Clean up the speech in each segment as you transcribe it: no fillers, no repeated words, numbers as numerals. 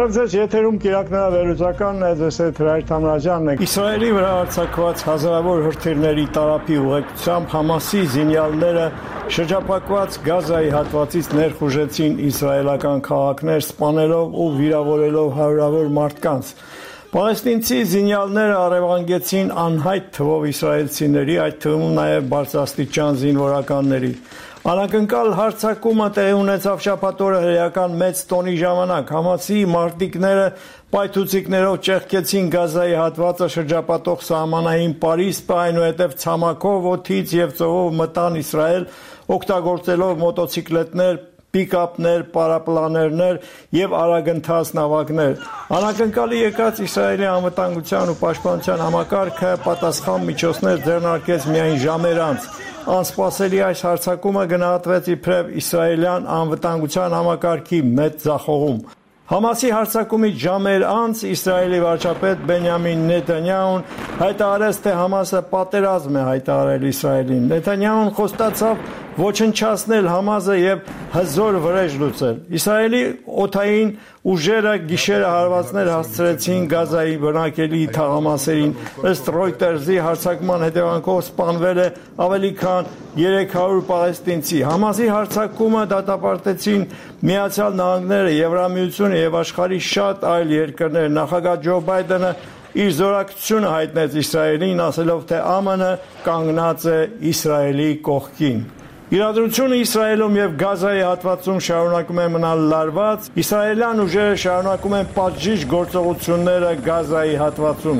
Բարև ձեզ, եթերում Կիրակնրա վերլուծականն է, ձեզ հետ Հրայր Թամրազյանն է։ Իսրայելի վրա արձակված հազարավոր հրթիռների տարափի ուղեկցությամբ Համասի զինյալները շրջափակված Գազայի հատվածից ներխուժեցին իսրայելական քաղաքներ, սպանելով ու վիրավորելով հարյուրավոր մարդկանց։ Պալեստինցի զինյալները առևանգեցին անհայտ թվով իսրայելցիների, այդ թվում նաև բարձրաստիճան զինվորականների։ Անակնկալ հարձակումը տեղի ունեցավ շաբաթ օրը հրեական մեծ տոնի ժամանակ։ Համասի մարտիկները պայթուցիկներով ճեղքեցին Գազայի հատվածը շրջապատող սահմանային պարիսպը, այնուհետև ցամաքով, օդից և ծովով մտան Իսրայել, օգտագործելով մոտոցիկլետներ, պիկապներ, պարապլաներներ և արագընթաց նավակներ։ Անակնկալի եկած Իսրայելի անվտանգության ու պաշտպանության համակարգը պատասխան միջոցներ ձեռնարկեց միայն ժամեր անց։ Անսպասելի այս հարձակումը գնահատվեց իբրև իսրայելյան անվտանգության համակարգի մեծ ձախողում։ Համասի հարձակումից ժամեր անց Իսրայելի վարչապետ Բենյամին Նեթանյահուն հայտարարեց, թե Համասը պատերազմ է հայտարարել Իսրայելին։ Նեթանյահուն խոստացավ ոչնչացնել Համասը և հզոր վրեժ լուծել։ Իսրայելի օդային ուժերը գիշերը հարվածներ հասցրեցին Գազայի բնակելի թաղամասերին։ Ըստ Reuters-ի հարձակման հետևանքով սպանվել է ավելի քան 300 պաղեստինցի։ Համասի հարձակումը դատապարտեցին Միացյալ Նահանգները, Եվրամիությունը և աշխարհի շատ այլ երկրներ։ Նախագահ Ջո Բայդենը իր զորակցությունը հայտնեց Իսրայելին, ասելով, թե ԱՄՆ կանգնած է Իսրայելի կողքին։ Իրադրությունը Իսրայելում և Գազայի հատվածում շարունակում է մնալ լարված, իսրայելյան ուժերը շարունակում են պատժիչ գործողությունները Գազայի հատվածում։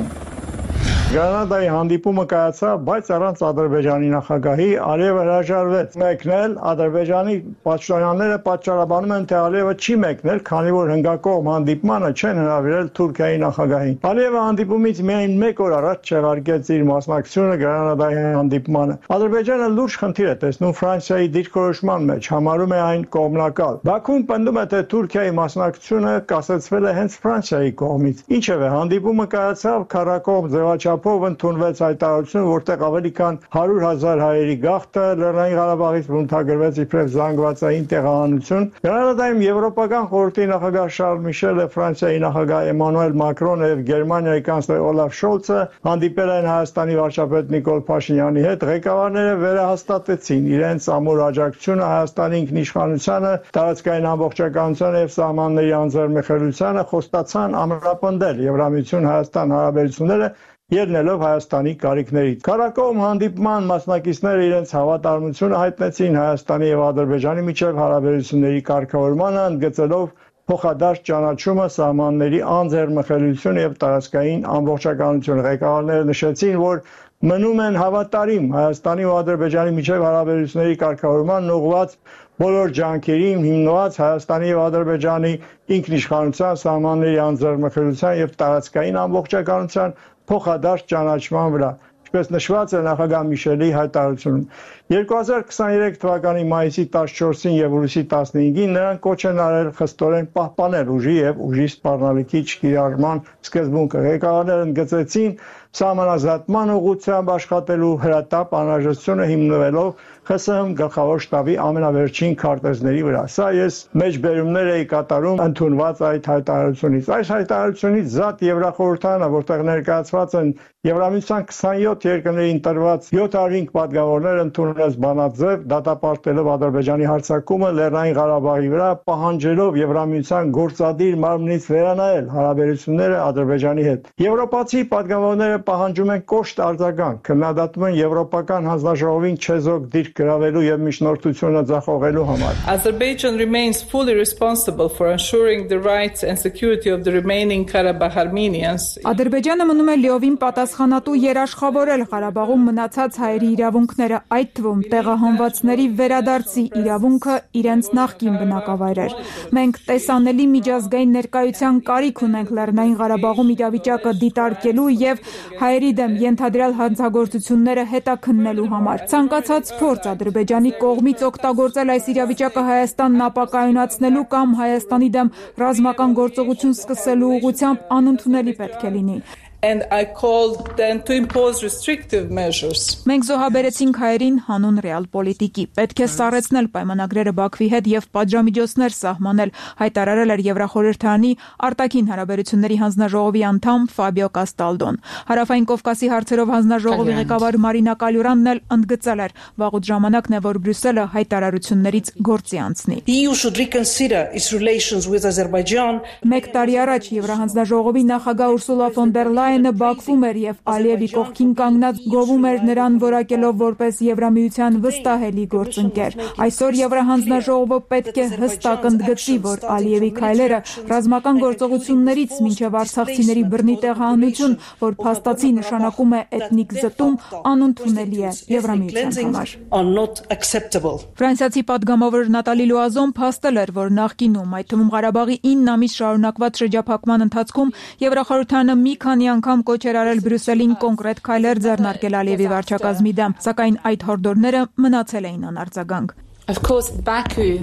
Գրանադայի հանդիպումը կայացավ, բայց առանց Ադրբեջանի նախագահի, Ալիևը հրաժարվեց մեկնել։ Ադրբեջանի պաշտոնյաները պատճառաբանում են, թե Ալիևը չի մեկնել, քանի որ հնգակողմ հանդիպմանը չեն հրավիրել Թուրքիայի նախագահին։ Ալիևը հանդիպումից միայն 1 օր առաջ չեղարկեց իր մասնակցությունը Գրանադայի հանդիպմանը։ Ադրբեջանը լուրջ խնդիր է տեսնում Ֆրանսիայի դիրքորոշման մեջ, համարում է այն կողմնակալ։ Բաքուն պնդում է, թե Թուրքիայի մասնակցությունը կասեցվել է հենց Ֆրանսիայի կողմից։ Ինչևէ, հանդիպումը կայացավ քառակողմ ձևաչափով ընդունվեց հայտարարություն, որտեղ ավելի քան 100,000 հայերի գաղթը Լեռնային Ղարաբաղից բնութագրվեց իբրև զանգվածային տեղահանություն։ Գրանադայում Եվրոպական խորհրդի նախագահ Շարլ Միշելը, Ֆրանսիայի նախագահ Էմանուել Մակրոնը և Գերմանիայի կանցլեր Օլաֆ Շոլցը հանդիպել են Հայաստանի վարչապետ Նիկոլ Փաշինյանի հետ։ Ղեկավարները վերահաստատեցին իրենց ամուր աջակցությունը Հայաստանի ինքնիշխանությանը, տարածքային ամբողջականությանը և սահմանների անձեռնմխելիությանը, խոստացան ամրապնդել Եվրամիություն-Հայաստան հարաբերությունները, ելնելով Հայաստանի կարիքներից։ Քառակողմ հանդիպման մասնակիցները իրենց հավատարմությունը հայտնեցին Հայաստանի և Ադրբեջանի միջև հարաբերությունների կարգավորմանը, ընդգծելով փոխադարձ ճանաչումը, սահմանների անձեռնմխելիությունը և տարածքային ամբողջականությունը։ Ղեկավարները նշեցին, որ մնում են հավատարիմ Հայաստանի ու Ադրբեջանի միջև հարաբերությունների կարգավորման ուղղված բոլոր ջանքերին, հիմնված Հայաստանի և Ադրբեջանի ինքնիշխանության, սահմանների անձեռնմխելիության և տարածքային ամբողջականության փոխադարձ ճանաչման վրա, ինչպես նշված է նախագահ Միշելի հայտարարությունում։ 2023 թվականի մայիսի 14-ին և հուլիսի 15-ին նրանք կոչ են արել խստորեն պահպանել ուժի և ուժի սպառնալիքի չկիրառման սկզբունքը։ Ղեկավարները ընդգծեցին սահմանազատման ուղղությամբ աշխատելու հրատապ անհրաժեշտությունը հիմնվելով ԽՍՀՄ գլխավոր շտաբի ամենավերջին քարտեզների վրա։ Սա ես մեջբերումներ էի կատարում ընդունված այդ հայտարարությունից։ Այս հայտարարությունից զատ Եվրախորհրդարանը, որտեղ ներկայացված են Եվրամիության 27 երկրներին տրված 705 պատգամավորներ, ընդունեց բանաձև դատապարտելով Ադրբեջանի հարձակումը Լեռնային Ղարաբաղի վրա, պահանջելով Եվրամիության գործադիր մարմնից վերանայել հարաբերությունները Ադրբեջանի հետ։ Եվրոպացի պատգամավորները պահանջում են կոշտ արձագանք, քննադատում են Եվրոպական հանձնաժողովին չեզոք դիրք գրավելու և միջնորդությունը ձախողելու համար։ Azerbaijan remains fully responsible for ensuring the rights and security of the remaining Karabakh Armenians. Ադրբեջանը մնում է լիովին պատասխանատու երաշխավորել Ղարաբաղում մնացած հայերի իրավունքները, այդ թվում տեղահանվածների վերադարձի իրավունքը իրենց նախկին բնակավայրեր։ Մենք տեսանելի միջազգային ներկայության կարիք ունենք Լեռնային Ղարաբաղում իրավիճակը դիտարկելու և հայերի դեմ ենթադրյալ հանցագործությունները հետաքննելու համար։ Ցանկացած փորձ Ադրբեջանի կողմից օգտագործել այս իրավիճակը Հայաստանն ապակայունացնելու կամ Հայաստանի դեմ ռազմական գործողություն սկսելու ուղղությամբ անընդունելի պետք է լինի։ and I called then to impose restrictive measures. Մենք զոհաբերեցինք հայերին հանուն ռեալ պոլիտիկի։ Պետք է սառեցնել պայմանագրերը Բաքվի հետ եւ պատժամիջոցներ սահմանել, հայտարարել էր Եվրախորհրդանի արտաքին հարաբերությունների հանձնաժողովի անդամ Ֆաբիո Կաստալդոն։ Հարավային Կովկասի հարցերով հանձնաժողովի ղեկավար Մարինա Կալյուրանն էլ ընդգծել էր, վաղուց ժամանակն է, որ Բրյուսելը հայտարարություններից գործի անցնի։ The EU should reconsider its relations with Azerbaijan. Մեկ տարի առաջ Եվրահանձնաժողովի նախագահ Ուրսուլա ֆոն դեր Լայենը Բաքվում էր եւ Ալիևի կողքին կանգնած գովում էր նրան որակելով որպես Եվրամիության վստահելի գործընկեր։ Այսօր Եվրահանձնաժողովը պետք է հստակ ընդգծի, որ Ալիևի քայլերը ռազմական գործողություններից մինչև արցախցիների բռնի տեղահանություն, որ փաստացի նշանակում է էթնիկ զտում, անընդունելի է Եվրամիության համար։ Ֆրանսիացի պատգամավոր Նատալի Լուազոն փաստել էր, որ նախկինում, այդ թվում Ղարաբաղի 9 ամիս շարունակված շրջափակման ընթացքում Եվրախորհրդանը մի քանի անգամ կոչ էր արել Բրյուսելին կոնկրետ քայլեր ձեռնարկել Ալիևի վարչակազմի դեմ, սակայն այդ հորդորները մնացել էին անարձագանք։ Of course, Baku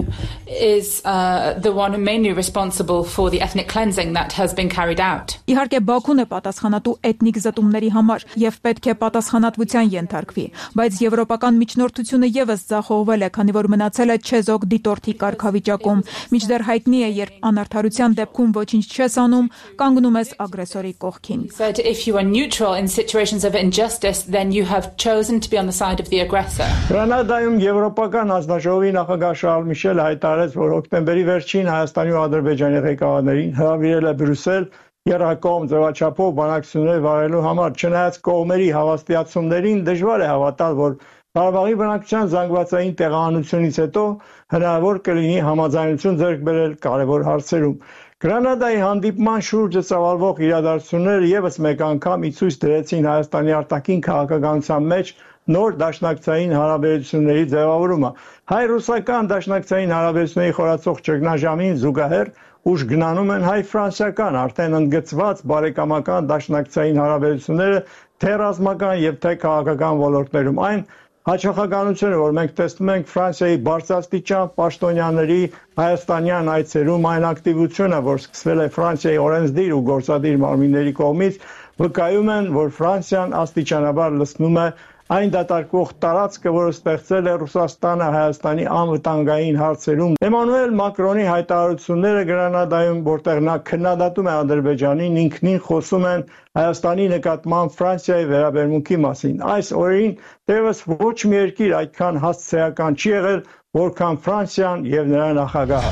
is the one who mainly responsible for the ethnic cleansing that has been carried out. Իհարկե Բաքուն է պատասխանատու էթնիկ զտումների համար եւ պետք է պատասխանատվության ենթարկվի, բայց եվրոպական միջնորդությունը եւս ձախողվել է, քանի որ մնացել է չեզոք դիտորդի կարգավիճակում։ Մինչդեռ հայտնի է, երբ անարդարության դեպքում ոչինչ չես անում, կանգնում ես ագրեսորի կողքին։ Said if you are neutral in situations of injustice, then you have chosen to be on the side of the aggressor. Գրանադայում եվրոպական հանձնաժողովի նախագահ Շարլ Միշելը հայտարարեց, որ հոկտեմբերի վերջին Հայաստանի ու Ադրբեջանի ղեկավարներին հրավիրել է Բրյուսել եռակողմ ձևաչափով բանակցություններ վարելու համար, չնայած կողմերի հավաստիացումներին դժվար է հավատալ, որ Ղարաբաղի բնակչության զանգվածային տեղահանությունից հետո հնարավոր կլինի համաձայնություն ձեռք բերել կարևոր հարցերում։ Գրանադայի հանդիպման շուրջը ծավալվող իրադարձությունները եւս մեկ անգամ ի ցույց դրեցին Հայաստանի արտաքին քաղաքականության մեջ նոր դաշնակցային հարաբերությունների ձևավորումը։ Հայ-ռուսական դաշնակցային հարաբերությունների խորացող ճգնաժամին զուգահեռ ուժ գնանում են հայ-ֆրանսիական արդեն ընդգծված բարեկամական դաշնակցային հարաբերությունները թե ռազմական եւ թե քաղաքական ոլորտներում։ Այն հաջողականությունը, որ մենք տեսնում ենք Ֆրանսիայի բարձրաստիճան պաշտոնյաների հայաստանյան այցերում, այն ակտիվությունը, որ սկսվել է Ֆրանսիայի օրենսդիր ու գործադիր մարմինների կողմից, վկայում են, որ Ֆրանսիան աստիճանաբար լցնում է այն դատարկող տարածքը, որը ստեղծել է Ռուսաստանը Հայաստանի անվտանգային հարցերում։ Էմանուել Մակրոնի հայտարարությունները Գրանադայում, որտեղ նա քննադատում է Ադրբեջանին, ինքնին խոսում են Հայաստանի նկատմամբ Ֆրանսիայի վերաբերմունքի մասին։ Այս օրերին դեռևս ոչ մի երկիր այդքան հասցեական չի եղել, որքան Ֆրանսիան եւ նրա նախագահը։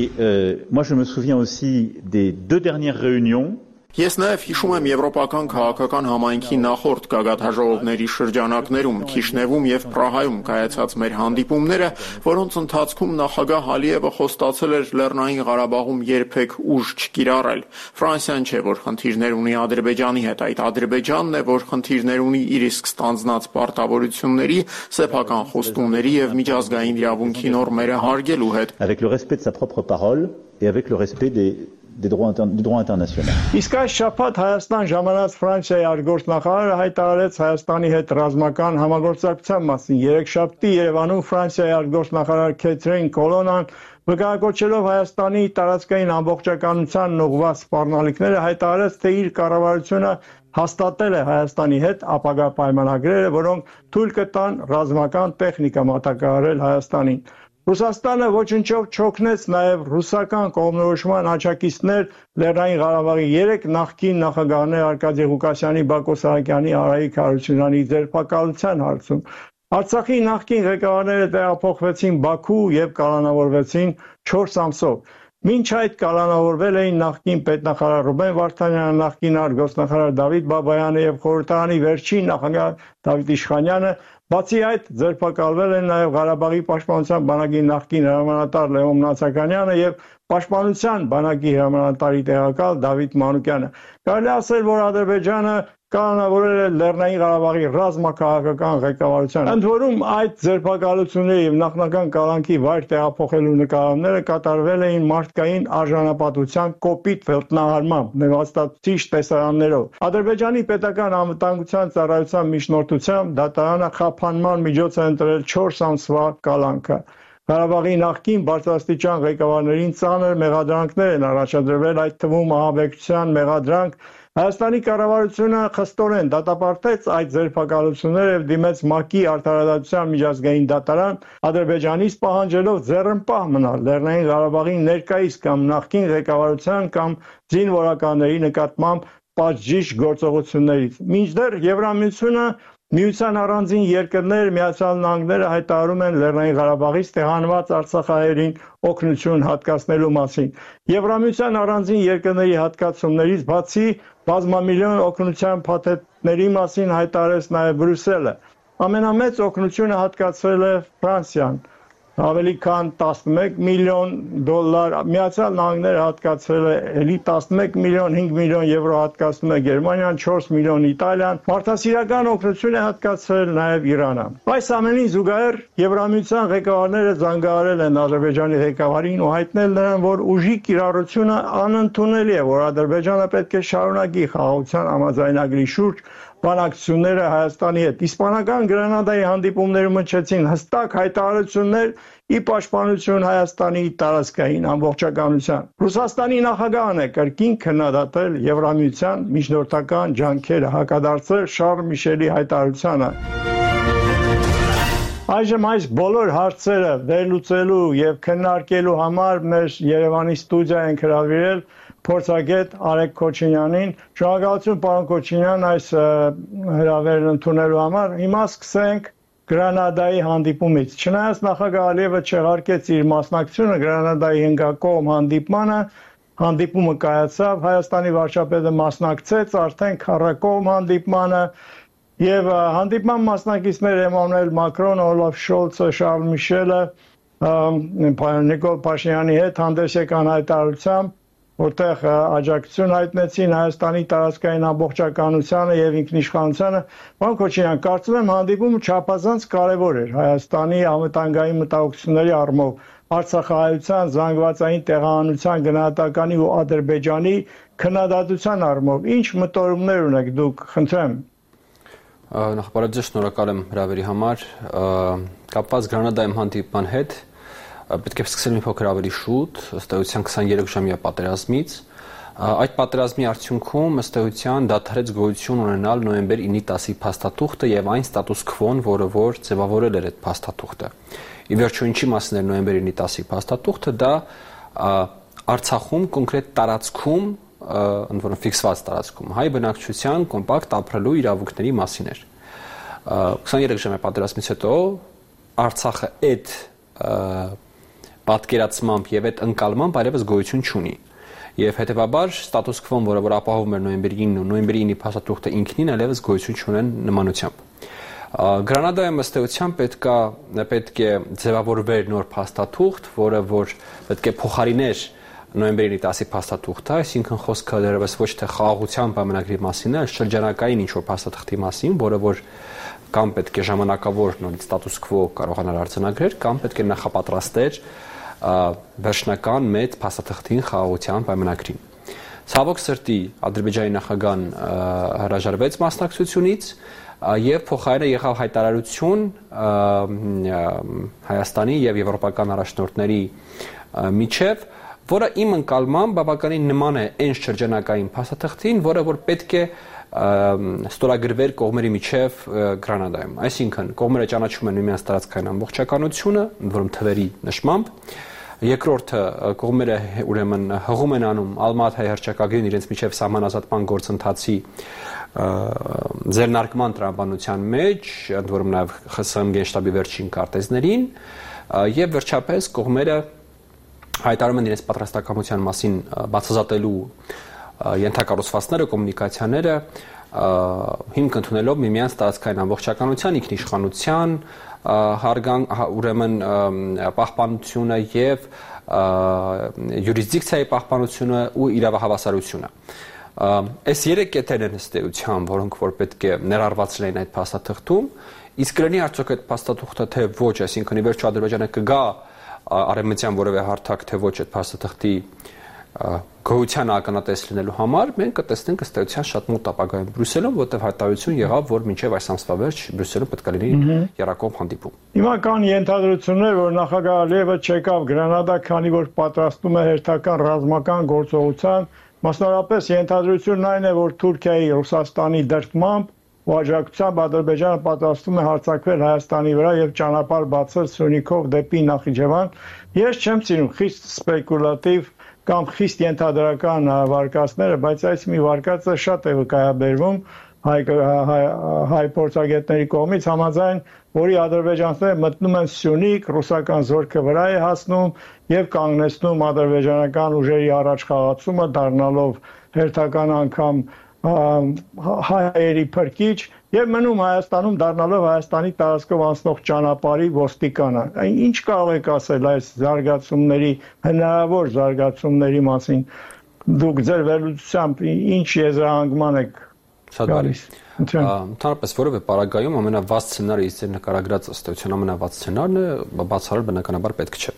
Et moi je me souviens aussi des 2 dernières réunions. Ես նաև հիշում եմ եվրոպական քաղաքական համայնքի նախորդ գագաթաժողովների շրջանակներում, Քիշնևում եւ Պրահայում կայացած մեր հանդիպումները, որոնց ընթացքում նախագահ Ալիևը խոստացել էր Լեռնային Ղարաբաղում երբեք ուժ չկիրառել։ Ֆրանսիան չէ, որ խնդիրներ ունի Ադրբեջանի հետ, այդ Ադրբեջանն է, որ խնդիրներ ունի իր իսկ ստանձնած պարտավորությունների, սեփական խոստումների եւ միջազգային իրավունքի նորմերը հարգելու հետ։ Avec le respect de sa propre parole et avec le respect du droit international. Իսկ այս շաբաթ Հայաստան ժամանած Ֆրանսիայի արտգործնախարարը հայտարարեց Հայաստանի հետ ռազմական համագործակցության մասին։ Երեքշաբթի Երևանում Ֆրանսիայի արտգործնախարար Քեթրին Կոլոնան վկայակոչելով Հայաստանի տարածքային ամբողջականությանն ուղղված սպառնալիքները հայտարարեց, թե իր կառավարությունը հաստատել է Հայաստանի հետ ապագա պայմանագրերը, որոնք թույլ կտան ռազմական տեխնիկա մատակարարել Հայաստանին։ Ռուսաստանը ոչնչով չօգնեց նաև ռուսական կողմնորոշման աջակիցներ Լեռնային Ղարաբաղի 3 նախկին նախագահներ Արկադի Ղուկասյանի, Բակո Սահակյանի, Արայիկ Հարությունյանի ձերբակալության հարցում։ Արցախի նախկին ղեկավարները տեղափոխվեցին Բաքու եւ կալանավորվեցին 4 ամսով։ Մինչ այդ կալանավորվել էին նախկին պետնախարար Ռուբեն Վարդանյանը, նախկին արտգործնախարար Դավիթ Բաբայանը եւ խորհրդարանի վերջին նախագահ Դավիթ Իշխանյանը։ Բացի այդ, ձերբակալվել են նաև Ղարաբաղի պաշտպանության բանակի նախկին հրամանատար Լևոն Նացականյանը եւ պաշտպանության բանակի հրամանատարի տեղակալ Դավիթ Մանուկյանը։ Կարելի ասել, որ Ադրբեջանը կանոնավորել է Լեռնային Ղարաբաղի ռազմաքաղաքական ղեկավարությանը։ Ընդ որում այդ ձերբակալությունների եւ նախնական կալանքի վայր տեղափոխելու նկատառումները կատարվել էին մարդկային արժանապատվության կոպիտ վելտնահարմամբ, նվաստացիչ տեսարաններով։ Ադրբեջանի պետական անվտանգության ծառայության միջնորդությամբ դատարանը խափանման միջոց է ընտրել 4 ամսվա կալանքը։ Ղարաբաղի նախկին բարձրաստիճան ղեկավարներին ծանր մեղադրանքներ են առաջադրվել, այդ թվում ահաբեկչության մեղադրանք, Հայաստանի կառավարությունը խստորեն դատապարտեց այդ ձերբակալությունները եւ դիմեց ՄԱԿ-ի արդարադատության միջազգային դատարան Ադրբեջանից պահանջելով ձեռնպահ մնալ Լեռնային Ղարաբաղի ներկայիս կամ նախկին ղեկավարության կամ զինվորականների նկատմամբ պատժիչ գործողություններից։ Մինչդեռ Եվրամիությունը Միության առանձին երկրներ Միացյալ Նահանգները հայտարարում են Լեռնային Ղարաբաղից տեղանված արցախահայերին օգնություն հատկացնելու մասին։ Եվրամիության առանձին երկրների հատկացումներից բացի բազմամիլիոն օգնության փաթեթների մասին հայտարարեց նաև Բրյուսելը։ Ամենամեծ օգնությունը հատկացրել է Ֆրանսիան, ավելի քան 11 միլիոն դոլար, Միացյալ Նահանգները հատկացրել է էլի 11 միլիոն 5 միլիոն եվրո հատկացնում է Գերմանիան, 4 միլիոն Իտալիան, մարդասիրական օգնություն է հատկացրել նաև Իրանը։ Այս ամենին զուգահեռ Եվրամիության ղեկավարները զանգահարել են Ադրբեջանի ղեկավարին ու հայտնել նրան, որ ուժի կիրառությունը անընդունելի է, որ Ադրբեջանը պետք է շարունակի խաղաղության համաձայնագրի շուրջ բանակցությունները Հայաստանի հետ։ Իսպանական Գրանադայի հանդիպումներում հնչեցին հստակ հայտարարություններ ի պաշտպանություն Հայաստանի տարածքային ամբողջականության։ Ռուսաստանի նախագահն է կրկին քննադատել Եվրամիության միջնորդական ջանքերը, հակադարձել Շարլ Միշելի հայտարարությանը։ Այժմ այս բոլոր հարցերը վերլուծելու եւ քննարկելու համար մեր Երևանի ստուդիա ենք հրավիրել փորձագետ Արեգ Քոչինյանին։ Շնորհակալություն պարոն Քոչինյան այս հրավերն ընդունելու համար։ Հիմա սկսենք Գրանադայի հանդիպումից։ Չնայած նախագահ Ալիևը չեղարկեց իր մասնակցությունը Գրանադայի հնգակողմ հանդիպմանը, հանդիպումը կայացավ, Հայաստանի վարչապետը մասնակցեց արդեն քառակողմ հանդիպմանը եւ հանդիպման մասնակիցներ Էմանուել Մակրոնը, Օլաֆ Շոլցը, Շարլ Միշելը Նիկոլ Փաշինյանի հետ հանդես եկան հայտարարությամբ, որտեղ աջակցություն հայտնեցին Հայաստանի տարածքային ամբողջականությանը եւ ինքնիշխանությանը։ Պարոն Քոչինյան, կարծում եմ հանդիպումը չափազանց կարեւոր էր Հայաստանի անվտանգային մտահոգությունների առումով, Արցախահայության, զանգվածային տեղահանության գնահատականի ու Ադրբեջանի քննադատության առումով։ Ինչ մտորումներ ունեք դուք, խնդրեմ։ Նախ շնորհակալ եմ հրավերի համար։ Կապված Գրանադայում հանդիպման հետ պետք է սկսել մի փոքր ավելի շուտ, ըստ էության 23 ժամյա պատերազմից։ Այդ պատերազմի արդյունքում ըստ էության դադարեց գոյություն ունենալ նոյեմբեր 9-ի 10-ի փաստաթուղթը եւ այն ստատուս քվոն, որը որ ձևավորել էր այդ փաստաթուղթը։ Ի վերջո ինչի մասին էր նոյեմբեր 9-ի 10-ի փաստաթուղթը, դա Արցախում կոնկրետ տարածքում, ընդ որում ֆիքսված տարածքում հայ բնակչության կոմպակտ ապրելու իրավունքների մասին էր։ 23 ժամյա պատերազմից հետո Արցախը այդ պատկերացմամբ եւ այդ ընկալմամբ այլևս գոյություն չունի։ Եվ հետեւաբար ստատուս քվոն, որը որ ապահովում էր նոյեմբերի 9-ը, նոյեմբերի 9-ի փաստաթուղթը ինքնին այլևս գոյություն չունեն նմանությամբ։ Գրանադայում ըստ էության պետք է ձևավորվեր նոր փաստաթուղթ, որը որ պետք է փոխարիներ նոյեմբերի 10-ի փաստաթուղթը, այսինքն խոսքը դեռևս ոչ թե խաղաղության պայմանագրի մասին է, այլ շրջանակային ինչ-որ փաստաթղթի մասին, որը որ կամ պետք է ժամանակավոր նորից ստատուս քվո կարողանար արձանագրել, կամ պետք է նախապատրաստեր վերջնական մեծ փաստաթղթին խաղաղության պայմանագրին։ Ցավոք սրտի Ադրբեջանի նախագահան հրաժարվեց մասնակցությունից եւ փոխարենը եղավ հայտարարություն Հայաստանի եւ եվրոպական առաջնորդների միջև, որը իմ ընկալմամբ բավականին նման է այն շրջանակային փաստաթղթին, որը որ պետք է ստորագրվեր կողմերի միջև Գրանադայում։ Այսինքն կողմերը ճանաչում են միմյանց տարածքային ամբողջականությունը, ընդ որում թվերի նշմամբ։ Երկրորդը կողմերը ուրեմն հղում են անում Ալմատայի հռչակագրին իրենց միջև սահմանազատման գործընթացի ձեռնարկման տրամաբանության մեջ, ընդ որում նաև ԽՍՀՄ գենշտաբի վերջին կարտեզներին, եւ վերջապես կողմերը հայտարարում են իրենց պատրաստակամության մասին բացազատելու ենթակառուցվածքները, կոմունիկացիաները հիմք ընդունելով միմյանց տարածքային ամբողջականության, ինքնիշխանության, ուրեմն պահպանությունը եւ յուրիսդիկցիայի պահպանությունը ու իրավահավասարությունը։ Այս երեք կետերն են ըստ էության, որոնք որ պետք է ներառվածել են այդ փաստաթղթում, իսկ կլինի արդյոք այդ փաստաթուղթը թե ոչ, այսինքն ի վերջո Ադրբեջանը կգա արևմտյան որևէ հարթակ թե ոչ այդ փաստաթղթի գոյության ականատես լինելու համար, մենք կտեսնենք ըստ էության շատ մոտ ապագայում Բրյուսելում, որտեղ հայտարարություն եղավ, որ մինչև այս ամսվա վերջ Բրյուսելում պետք է լինի եռակողմ հանդիպում։ Հիմա կան ենթադրություններ, որ նախագահ Ալիևը չեկավ Գրանադա, քանի որ պատրաստում է հերթական ռազմական գործողության Մասնավորապես ենթադրությունն այն է, որ Թուրքիայի Ռուսաստանի դրդմամբ ու աջակցությամբ Ադրբեջանը պատրաստվում է հարձակվել Հայաստանի վրա եւ ճանապարհ բացել Սյունիքով դեպի Նախիջևան։ Ես չեմ սիրում խիստ սպեկուլատիվ կամ խիստ ենթադրական վարկածները, բայց այս մի վարկածը շատ է վկայաբերվում հայ փորձագետների կողմից, համաձայն որի ադրբեջանցիները մտնում են Սյունիք, ռուսական զորքը վրա է հասնում եւ կանգնեցնում ադրբեջանական ուժերի առաջխաղացումը, դառնալով հերթական անգամ հայերի փրկիչ եւ մնում Հայաստանում, դառնալով Հայաստանի տարածքով անցնող ճանապարհի ոստիկանը։ Ինչ կարող եք ասել այս զարգացումների, հնարավոր զարգացումների մասին։ Դուք ձեր վերլուծությամբ ինչ եզրահանգման եք գալիս։ Ընդհանրապես որևէ պարագայում ամենավազ սցենարը ըստ ձեր նկարագրած ըստեյության ամենավազ սցենարն է, բացառել բնականաբար պետք չէ։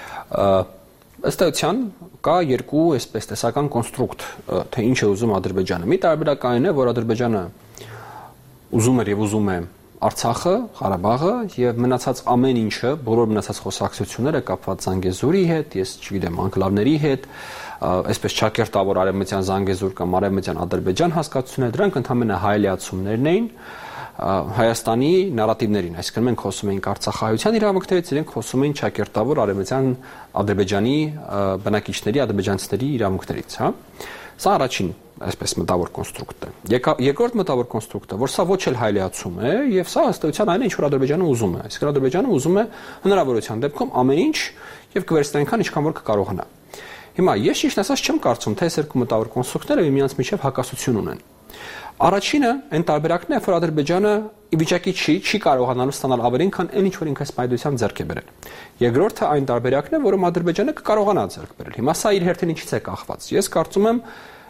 Ըստ էության կա երկու այսպես տեսական կոնստրուկտ, թե ինչ է ուզում Ադրբեջանը։ Մի տարբերակային է, որ Ադրբեջանը ուզում էր եւ ուզում է Արցախը, Ղարաբաղը եւ մնացած ամեն ինչը, բոլոր մնացած խոսակցությունները կապված Զանգեզուրի հետ, ես չգիտեմ, անկլավների հետ, այսպես ճակերտավոր արևմտյան Զանգեզուր կամ արևմտյան Ադրբեջան հասկացությունները, դրանք ընդհանրապես հայելիացումներն էին Հայաստանի նարատիվներին, այսինքն մենք խոսում էինք Արցախահայության իրավունքներից, իրենք խոսում էին ճակերտավոր արևմտյան Ադրբեջանի բնակիչների, ադրբեջանցիների իրավունքներից, հա։ Սա առաջին այսպես մտավոր կոնստրուկտն է։ Երկրորդ մտավոր կոնստրուկտը, որ սա ոչ էլ հայելիացում է, եւ սա ըստ էության այն է, ինչ որ Ադրբեջանը ուզում է։ Այսինքն Ադրբեջանը ուզում է հնարավորության դեպքում ամեն ինչ եւ կվերցնի այնքան, ինչքան որ կկարողանա։ Հիմա ես ճիշտ ասած չեմ կարծում, թե այս երկու մտավոր կոնստրուկտները միմյանց միջև հակասություն ունեն։ Առաջինը այն տարբերակն է, որ Ադրբեջանը ի վիճակի չի կարողանալու ստանալ ավելին, քան այն ինչ որ ինքը սպայդությամբ ձեռք է բերել։ Երկրորդը այն տարբերակն է, որում Ադրբեջանը կկարողանա ձեռք բերել։ Հիմա սա իր հերթին ինչից է կախված։ Ես կարծում եմ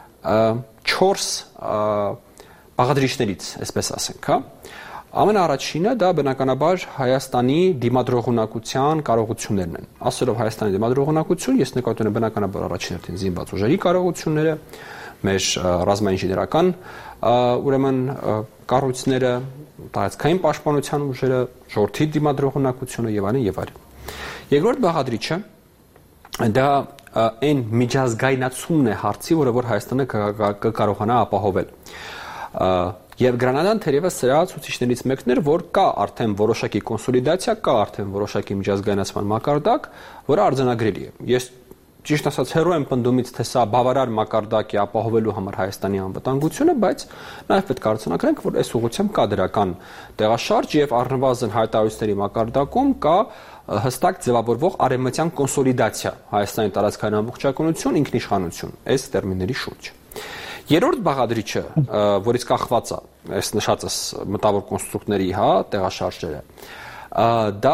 4 բաղադրիչներից, այսպես ասենք, հա։ Ամենաառաջինը դա բնականաբար Հայաստանի դիմադրողունակության կարողություններն են։ Ասելով Հայաստանի դիմադրողունակություն, ես նկատի ունեմ բնականաբար առաջին հերթին զինված ուժերի կարողությունները, մեր ռազմաինժեներական ուրեմն կառույցները, տարածքային պաշտպանության ուժերը, ժողովրդի դիմադրողունակությունը եւ այլն եւ այլն։ Երկրորդ բաղադրիչը դա այն միջազգայնացումն է հարցի, որը որ Հայաստանը կկարողանա ապահովել։ Եվ Գրանադան թերևս սրա ցուցիչներից մեկն էր, որ կա արդեն որոշակի կոնսոլիդացիա, կա արդեն որոշակի միջազգայնացման մակարդակ, որը արձանագրելի է։ Ես ճիշտ ասած հերո եմ պնդումից, թե սա բավարար մակարդակ է ապահովելու համար Հայաստանի անվտանգությունը, բայց նաև պետք է արձանագրենք, որ այս ուղղությամբ կա դրական տեղաշարժ եւ առնվազն հայտարարությունների մակարդակում կա հստակ ձևավորվող արևմտյան կոնսոլիդացիա Հայաստանի տարածքային ամբողջականություն, ինքնիշխանություն այս տերմինների շուրջ։ Երրորդ բաղադրիչը, որից կախված է այս նշածս մտավոր կոնստրուկտների, հա, տեղաշարժերը, դա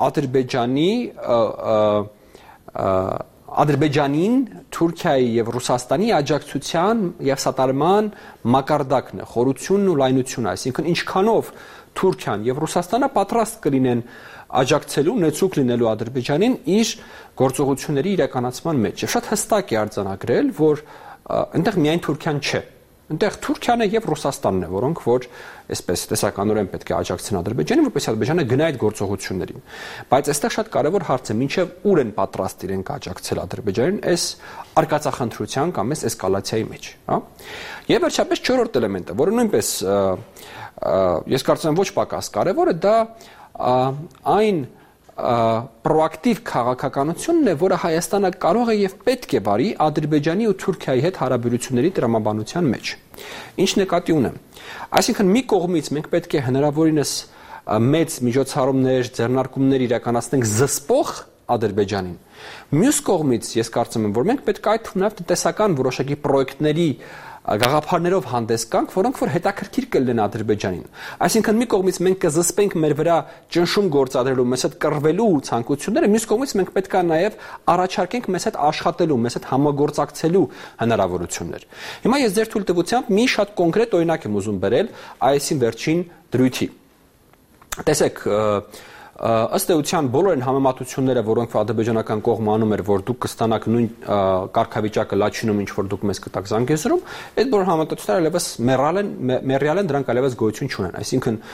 Ադրբեջանին Թուրքիայի եւ Ռուսաստանի աջակցության եւ սատարման մակարդակն է, խորությունն ու լայնությունը, այսինքն ինչքանով Թուրքիան եւ Ռուսաստանը պատրաստ կլինեն աջակցելու, նեցուկ լինելու Ադրբեջանին իր գործողությունների իրականացման մեջ։ Եվ շատ հստակ է արձանագրել, որ այնտեղ միայն Թուրքիան չէ։ Այնտեղ Թուրքիան է եւ Ռուսաստանն է, որոնք որ այսպես տեսականորեն պետք է աջակցեն Ադրբեջանին, որպեսզի Ադրբեջանը գնա այդ գործողություններին։ Բայց այստեղ շատ կարեւոր հարց է, մինչեւ ուր են պատրաստ իրենք աջակցել Ադրբեջանին այս արկածախնդրության կամ այս էսկալացիայի մեջ, հա։ Եվ վերջապես չորրորդ էլեմենտը, որը նույնպես ես կարծում եմ ոչ պակաս կարեւոր է, դա այն պրոակտիվ քաղաքականությունն է, որը Հայաստանը կարող է եւ պետք է վարի Ադրբեջանի ու Թուրքիայի հետ հարաբերությունների տրամաբանության մեջ։ Ինչ նկատի ունեմ։ Այսինքն մի կողմից մենք պետք է հնարավորինս մեծ միջոցառումներ, ձեռնարկումներ իրականացնենք զսպող Ադրբեջանին։ Մյուս կողմից ես կարծում եմ, որ մենք պետք է այդ նաեւ տնտեսական որոշակի պրոյեկտների գաղափարներով հանդես գանք, որոնք որ հետաքրքիր կլինեն Ադրբեջանին։ Այսինքն մի կողմից մենք կզսպենք մեր վրա ճնշում գործադրելու, մեզ հետ կռվելու ցանկությունները, մյուս կողմից մենք պետք է նաև առաջարկենք մեզ հետ աշխատելու, մեզ հետ համագործակցելու հնարավորություններ։ Հիմա ես ձեր թույլտվությամբ մի շատ կոնկրետ օրինակ եմ ուզում բերել այսին վերջին դրույթի։ Տեսեք, ըստ էության բոլոր այն համեմատությունները, որոնք ադրբեջանական կողմը անում էր, որ դուք կստանաք նույն կարգավիճակը Լաչինում, ինչ որ դուք մեզ կտաք Զանգեզուրում, այդ բոլոր համեմատությունները այլևս մեռյալ են, դրանք այլևս գոյություն չունեն։ Այսինքն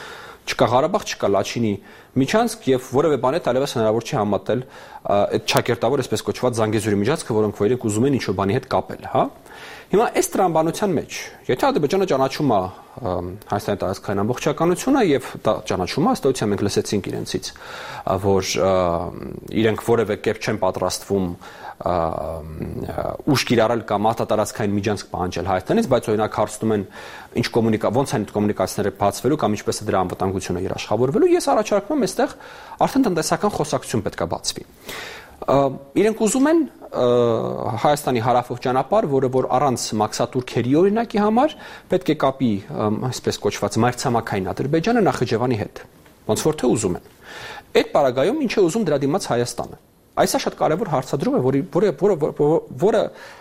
Չկա Ղարաբաղ, չկա Լաչինի միջանցք եւ որևէ բան է այլևս հնարավոր չի համատել այդ ճակերտավոր այսպես կոչված Զանգեզուրի միջանցքը, որոնք որ իրենք ուզում են ինչ-որ բանի հետ կապել, հա։ Հիմա այս տրամաբանության մեջ, եթե Ադրբեջանը ճանաչում է Հայաստանի տարածքային ամբողջականությունը եւ դա ճանաչում է, ըստ էության մենք լսեցինք իրենցից, որ իրենք որևէ կերպ չեն պատրաստվում ուժ կիրառել կամ արտատարածքային միջանցք պահանջել Հայաստանից, բայց օրինակ հարցնում են ինչ ոնց են կոմունիկացիաները բացվելու կամ ինչպես է դրա անվտանգությունը երաշխավորվելու, ես առաջարկում եմ այստեղ արդեն տնտեսական խոսակցություն պետք է բացվի։ Իրենք ուզում են Հայաստանի հարավով ճանապարհ, որը որ առանց մաքսատուրքերի օրինակի համար պետք է կապի այսպես կոչված մայրցամաքային Ադրբեջանը Նախիջևանի հետ։ Ոնց որ թե ուզում են։ Այդ պարագայում ինչ է ուզում դրա դիմաց Հայաստանը։ Այս է շատ կարևոր հարցադրում է, որը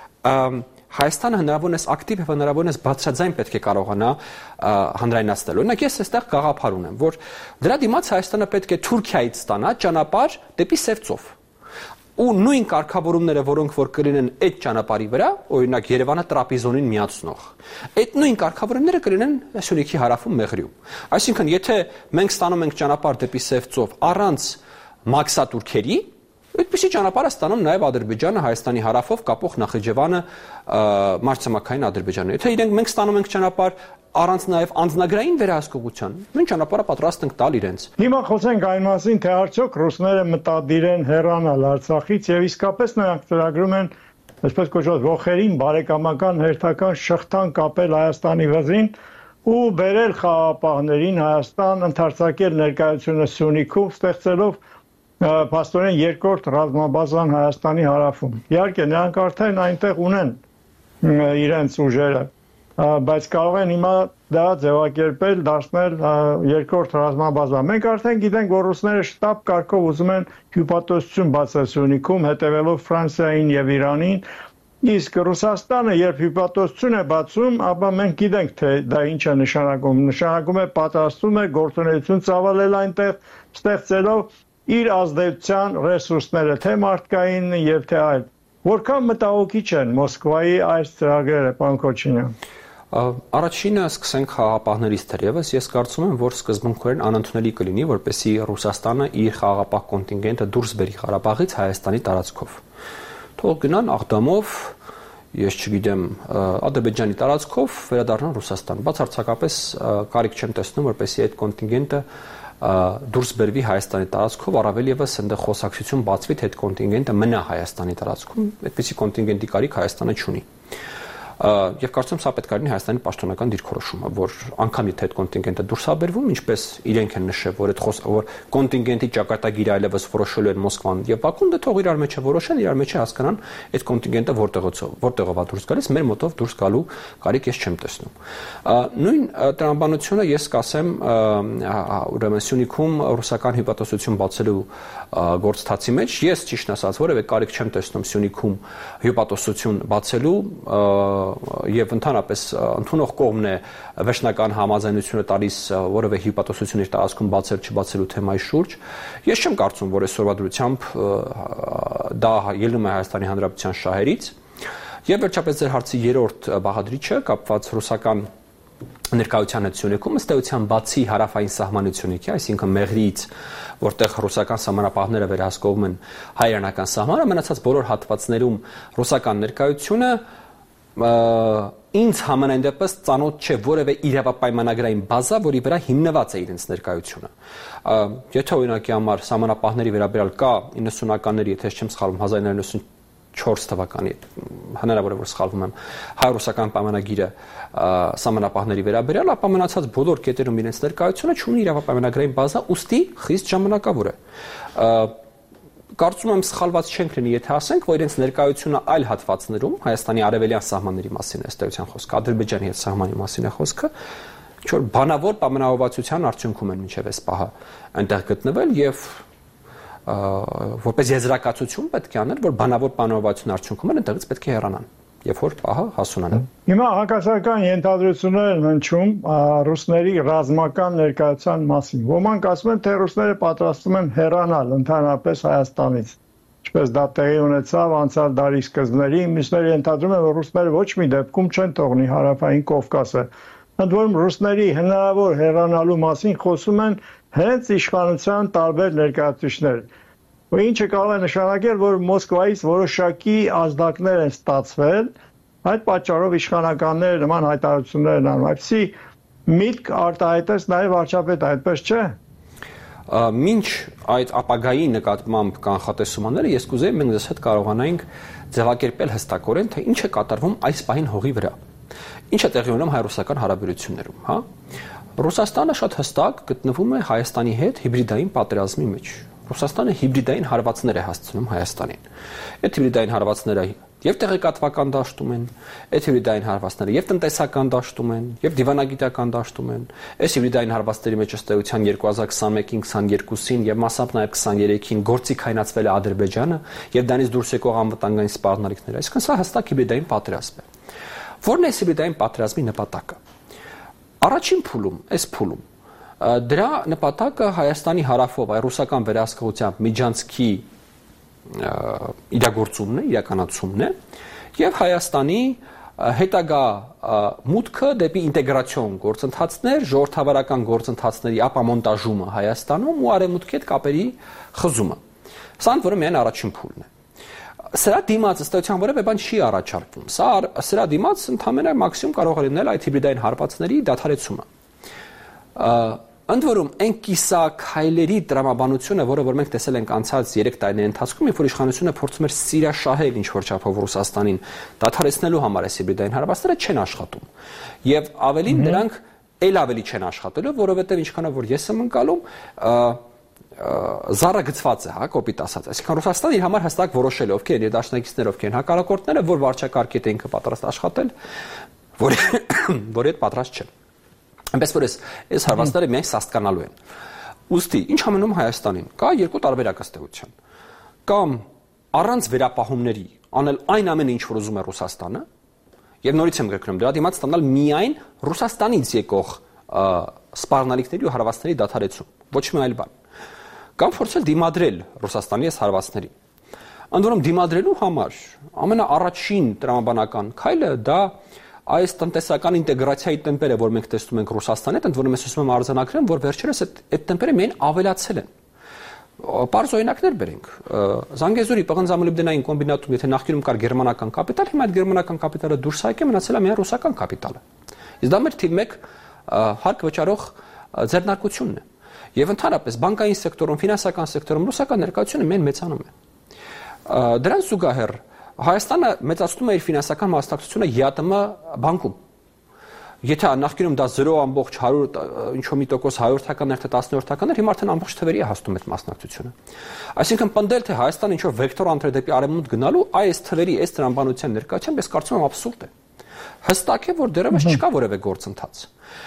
Հայաստանը հնարավորինս ակտիվ եւ հնարավորինս բարձրաձայն պետք է կարողանա հանրայնացնել։ Օրինակ ես այստեղ գաղափար ունեմ, որ դրա դիմաց Հայաստանը պետք է Թուրքիայից ստանա ճանապարհ դեպի Սև ծով։ Ու նույն կարգավորումները, որոնք որ կլինեն այդ ճանապարհի վրա, օրինակ Երևանը Տրապիզոնին միացնող, այդ նույն կարգավորումները կլինեն Սյունիքի հարավում Մեղրիում։ Այսինքն, եթե մենք ստանում ենք ճանապարհ դեպի Սև ծով առանց մաքսատուրքերի, այդպիսի ճանապարհ է ստանում նաև Ադրբեջանը Հայաստանի հարավով կապող Նախիջևանը մայրցամաքային Ադրբեջանը։ Եթե մենք ստանում ենք ճանապարհ առանց նաև անձնագրային վերահսկողության, մենք ճանապարհը պատրաստ ենք տալ իրենց։ Հիմա խոսենք այն մասին, թե արդյոք ռուսները մտադիր են հեռանալ Արցախից եւ իսկապես նրանք ծրագրում են այսպես կոչված ողերին բարեկամական հերթական շղթան կապել Հայաստանի վզին ու բերել խաղաղապահներին Հայաստան, ընդարձակել ներկայությունը Սյունիքում, ստեղծելով փաստորեն երկրորդ ռազմաբազան Հայաստանի հարավում։ Իհարկե նրանք արդեն այնտեղ ունեն իրենց ուժերը, բայց կարող են հիմա դա ձևակերպել, դարձնել երկրորդ ռազմաբազա։ Մենք արդեն գիտենք, որ ռուսները շտապ կարգով ուզում են հյուպատոսություն բացել Սյունիքում, հետևելով Ֆրանսիային եւ Իրանին, իսկ Ռուսաստանը երբ հյուպատոսություն է բացում, ապա մենք գիտենք, թե դա ինչ է նշանակում։ Նշանակում է պատրաստում է գործունեություն ծավալել այնտեղ, ստեղծելով իր ազդեցության ռեսուրսները, թե մարդկային եւ թե այլ։ Որքան մտահոգիչ են Մոսկվայի այս ծրագրերը, պարոն Քոչինյան։ Առաջինը սկսենք խաղաղապահներից թերևս, ես կարծում եմ, որ սկզբունքորեն անընդունելի կլինի, որպեսզի Ռուսաստանը իր խաղաղապահ կոնտինգենտը դուրս բերի Ղարաբաղից Հայաստանի տարածքով։ Թող գնան Աղդամով, ես չգիտեմ, Ադրբեջանի տարածքով վերադառնան Ռուսաստան։ Բացարձակապես կարիք չեմ տեսնում, որպեսզի այդ կոնտինգենտը դուրս բերվի Հայաստանի տարածքով, առավել եւս այնտեղ խոսակցություն բացվի, թե այդ կոնտինգենտը մնա Հայաստանի տարածքում, այդպիսի կոնտինգենտի կարիք Հայաստանը չունի։ Եվ կարծում եմ սա պետք է լինի Հայաստանի պաշտոնական դիրքորոշումը, որ անգամ եթե այդ կոնտինգենտը դուրս է բերվում, ինչպես իրենք են նշել, որ որ կոնտինգենտի ճակատագիրը այլևս որոշելու են Մոսկվան եւ Բաքուն, դե թող իրար մեջ որոշեն, իրար մեջ հասկանան այդ կոնտինգենտը որտեղով է դուրս գալիս, մեր մոտով դուրս գալու կարիք ես չեմ տեսնում։ Նույն տրամաբանությունը ես կասեմ, ուրեմն Սյունիքում ռուսական հյուպատոսություն բացելու գործընթացի մեջ ես ճիշտ ասած որևէ կարիք չեմ տեսնում Սյունիքում հյուպատոսություն բացելու եւ ընդհանրապես ընդունող կողմն է վերջնական համաձայնությունը տալիս որևէ հյուպատոսություն իր տարածքում բացել չբացելու թեմայի շուրջ։ Ես չեմ կարծում, որ այսօրվա դրությամբ դա ելնում է Հայաստանի Հանրապետության շահերից։ Եվ վերջապես ձեր հարցի երրորդ բաղադրիչը կապված ռուսական ներկայության հետ Սյունիքում ըստ էության բացի հարավային սահմանությունից, այսինքն Մեղրիից, որտեղ ռուսական սահմանապահները վերահսկողում են հայ-իրանական սահմանը, մնացած բոլոր հատվածներում ռուսական ներկայությունը ինձ համենայն դեպս ծանոթ չէ որևէ իրավապայմանագրային բազա, որի վրա հիմնված է իրենց ներկայությունը։ Եթե օրինակի համար սահմանապահների վերաբերյալ կա 90-ականների, եթե չեմ սխալվում, 1994 թվականի, հնարավոր է որ սխալվում եմ, հայ-ռուսական պայմանագիրը սահմանապահների վերաբերյալ, ապա մնացած բոլոր կետերում իրենց ներկայությունը չունի իրավապայմանագրային բազա, ուստի խիստ ժամանակավոր է։ Կարծում եմ սխալված չենք լինի, եթե ասենք, որ իրենց ներկայությունը այլ հատվածներում Հայաստանի արևելյան սահմանների մասին է ըստեյության խոսքը, Ադրբեջանի հետ սահմանի մասին է խոսքը, ինչ-որ բանավոր պայմանավորվածության արդյունքում են մինչև այս պահը այնտեղ գտնվել եւ որպես եզրակացություն պետք է անել, որ բանավոր պայմանավորվածության արդյունքում են այնտեղից պետք է հեռանան եւ որ պահը հասունանան։ Հիմա հակասական ենթադրություններ են հնչում ռուսների ռազմական ներկայության մասին։ Ոմանք ասում են, թե ռուսները պատրաստվում են հեռանալ ընդհանրապես Հայաստանից, ինչպես դա տեղի ունեցավ անցյալ դարի սկզբներին, մյուսները ենթադրում են, որ ռուսները ոչ մի դեպքում չեն թողնի հարավային Կովկասը Ընդ որում ռուսների հնարավոր հեռանալու մասին խոսում են հենց իշխանության տարբեր ներկայացուցիչներ։ Ինչը կարող է նշանակել, որ Մոսկվայից որոշակի ազդակներ են ստացվել, այդ պատճառով իշխանականները նման հայտարարություններ են անում։ Այսի միտք արտահայտեց նաև վարչապետը, այդպես չէ։ Մինչ այդ ապագայի նկատմամբ կանխատեսումները ես կուզեի մենք դες հետ կարողանայինք ձևակերպել հստակորեն, թե ինչ է կատարվում այս պահին հողի վրա։ Ինչ է տեղի ունենում հայ-ռուսական հարաբերություններում, հա։ Ռուսաստանը շատ հստակ գտնվում է Հայաստանի հետ հիբրիդային պատերազմի մեջ։ Ռուսաստանը հիբրիդային հարվածներ է հասցնում Հայաստանին։ Այդ հիբրիդային հարվածները եւ տեղեկատվական դաշտում են, այդ հիբրիդային հարվածները եւ տնտեսական դաշտում են, եւ դիվանագիտական դաշտում են։ Այս հիբրիդային հարվածների մեջ ըստ էության 2021-ին, 22-ին եւ մասամբ նաեւ 23-ին գործի քայնացվել է Ադրբեջանը եւ դրանից դուրս եկող անվտանգային սպառնալիքները։ Այսինքն սա հստակ հիբրիդային պատերազմ է։ Որն է հիբրիդային պատերազմի նպատակը։ Առաջին փուլում, այս փուլում դրա նպատակը Հայաստանի հարավով ռուսական վերահսկողությամբ միջանցքի իրագործումն է, իրականացումն է եւ Հայաստանի հետագա մուտքը դեպի ինտեգրացիոն գործընթացներ, ժողովրդավարական գործընթացների ապամոնտաժումը Հայաստանում ու արևմուտքի հետ կապերի խզումը։ Սա ընդ որում միայն առաջին փուլն է։ Սրա դիմաց ըստ էության որևէ բան չի առաջարկվում։ Սրա դիմաց ընդհանրապես մաքսիմում կարող է լինել այդ հիբրիդային հարվածների դադարեցումը։ Ընդ որում այն կիսաքայլերի տրամաբանությունը, որը որ մենք տեսել ենք անցած 3 տարիների ընթացքում, երբ որ իշխանությունը փորձում էր սիրաշահել ինչ-որ չափով Ռուսաստանին դադարեցնելու համար այս հիբրիդային հարվածները, չեն աշխատում։ Եվ ավելին դրանք ել ավելի չեն աշխատելու, որովհետև ինչքանով որ ես եմ ընկալում, զառագծված է, հա, կոպիտ ասած։ Այսինքն Ռուսաստանը իր համար հստակ որոշել է, ովքեր են դաշնակիցները, ովքեր են հակառակորդները, որ վարչակարգի հետ ինքը պատրաստ աշխատել, որ այդ պատրաստ չեն։ Այնպես որ այս հարվածները միայն սաստկանալու են։ Ուստի, ինչ համենում Հայաստանին, կա երկու տարբերակ ըստ էության։ Կամ առանց վերապահումների անել այն ամենը, ինչ որ ուզում է Ռուսաստանը, եւ նորից եմ գրկնում, դրա դիմաց ստանալ միայն Ռուսաստանից եկող սպառնալիքների ու հարվածների դադարեցում, ոչ մի այլ բան։ Կամ փորձել դիմադրել Ռուսաստանի այս հարվածներին։ Ընդ որում դիմադրելու համար ամենաառաջին տրամաբանական քայլը դա այս տնտեսական ինտեգրացիայի տեմպերը, որ մենք տեսնում ենք Ռուսաստանի հետ, ընդ որում ես ասում եմ արձանագրեմ, որ վերջերս այդ տեմպերը միայն ավելացել են։ Պարզ օրինակներ բերենք։ Զանգեզուրի պղնձամոլիբդենային կոմբինատում, եթե նախկինում կար գերմանական կապիտալ, հիմա այդ գերմանական կապիտալը դուրս եկել, մնացել է միայն ռուսական կապիտալը։ Իսկ դա մեր թիվ 1 հարկ վճարող ձեռնարկությունն է։ Եվ ընդհանրապես բանկային սեկտորում, ֆինանսական սեկտորում ռուսական ներկայությունը միայն մեծանում է։ Դրան զուգահեռ Հայաստանը մեծացնում է իր ֆինանսական մասնակցությունը ԵԱՏՄ բանկում։ Եթե նախկինում դա 0.100 ինչ-որ մի տոկոս 100%-ներ թե 10%-ներ, հիմա արդեն ամբողջ թվերի է հասնում այդ մասնակցությունը։ Այսինքն պնդել թե Հայաստանը ինչ-որ վեկտոր ընտրել դեպի արևմուտք գնալու, այս թվերի, այս տրամաբանության ներկայությամբ ես կարծում եմ աբսուրդ է։ Հստակ է, որ դեռևս չկա որևէ գործընթաց։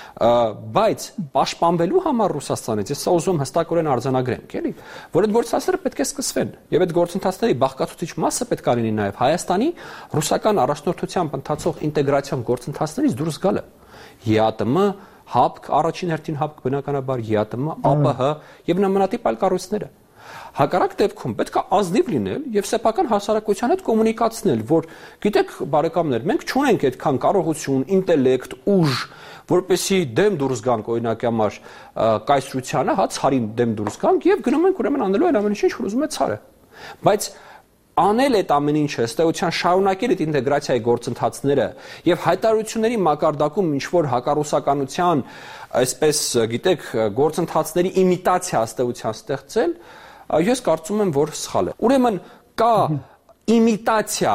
Բայց պաշտպանվելու համար Ռուսաստանից ես ուզում հստակորեն արձանագրենք, էլի, որ այդ գործընթացները պետք է սկսվեն, եւ այդ գործընթացների բաղկացուցիչ մասը պետք է լինի նաեւ Հայաստանի ռուսական առաջնորդությամբ ընթացող ինտեգրացիոն գործընթացներից դուրս գալը։ ԵԱՏՄ, ՀԱՊԿ, առաջին հերթին ՀԱՊԿ բնականաբար, ԵԱՏՄ, ԱՊՀ եւ նմանատիպ այլ կառույցները։ Հակառակ դեպքում պետք է ազնիվ լինել եւ սեփական հասարակության հետ կոմունիկացնել, որ գիտեք, բարեկամներ, մենք չունենք այդքան կարողություն, ինտելեկտ, ուժ, որպեսի դեմ դուրս գանք օրինակ համար կայսրությանը, հա, ցարին դեմ դուրս գանք եւ գնում ենք ուրեմն անելու այն ամեն ինչ, որ ուզում է ցարը։ Բայց անել այդ ամեն ինչը, ըստ էության շարունակել այդ ինտեգրացիայի գործընթացները եւ հայտարարությունների մակարդակում ինչ որ հակառուսականության, այսպես գիտեք, գործընթացների իմիտացիա ըստ էության ստեղծել, ես կարծում եմ, որ սխալ է։ Ուրեմն կա իմիտացիա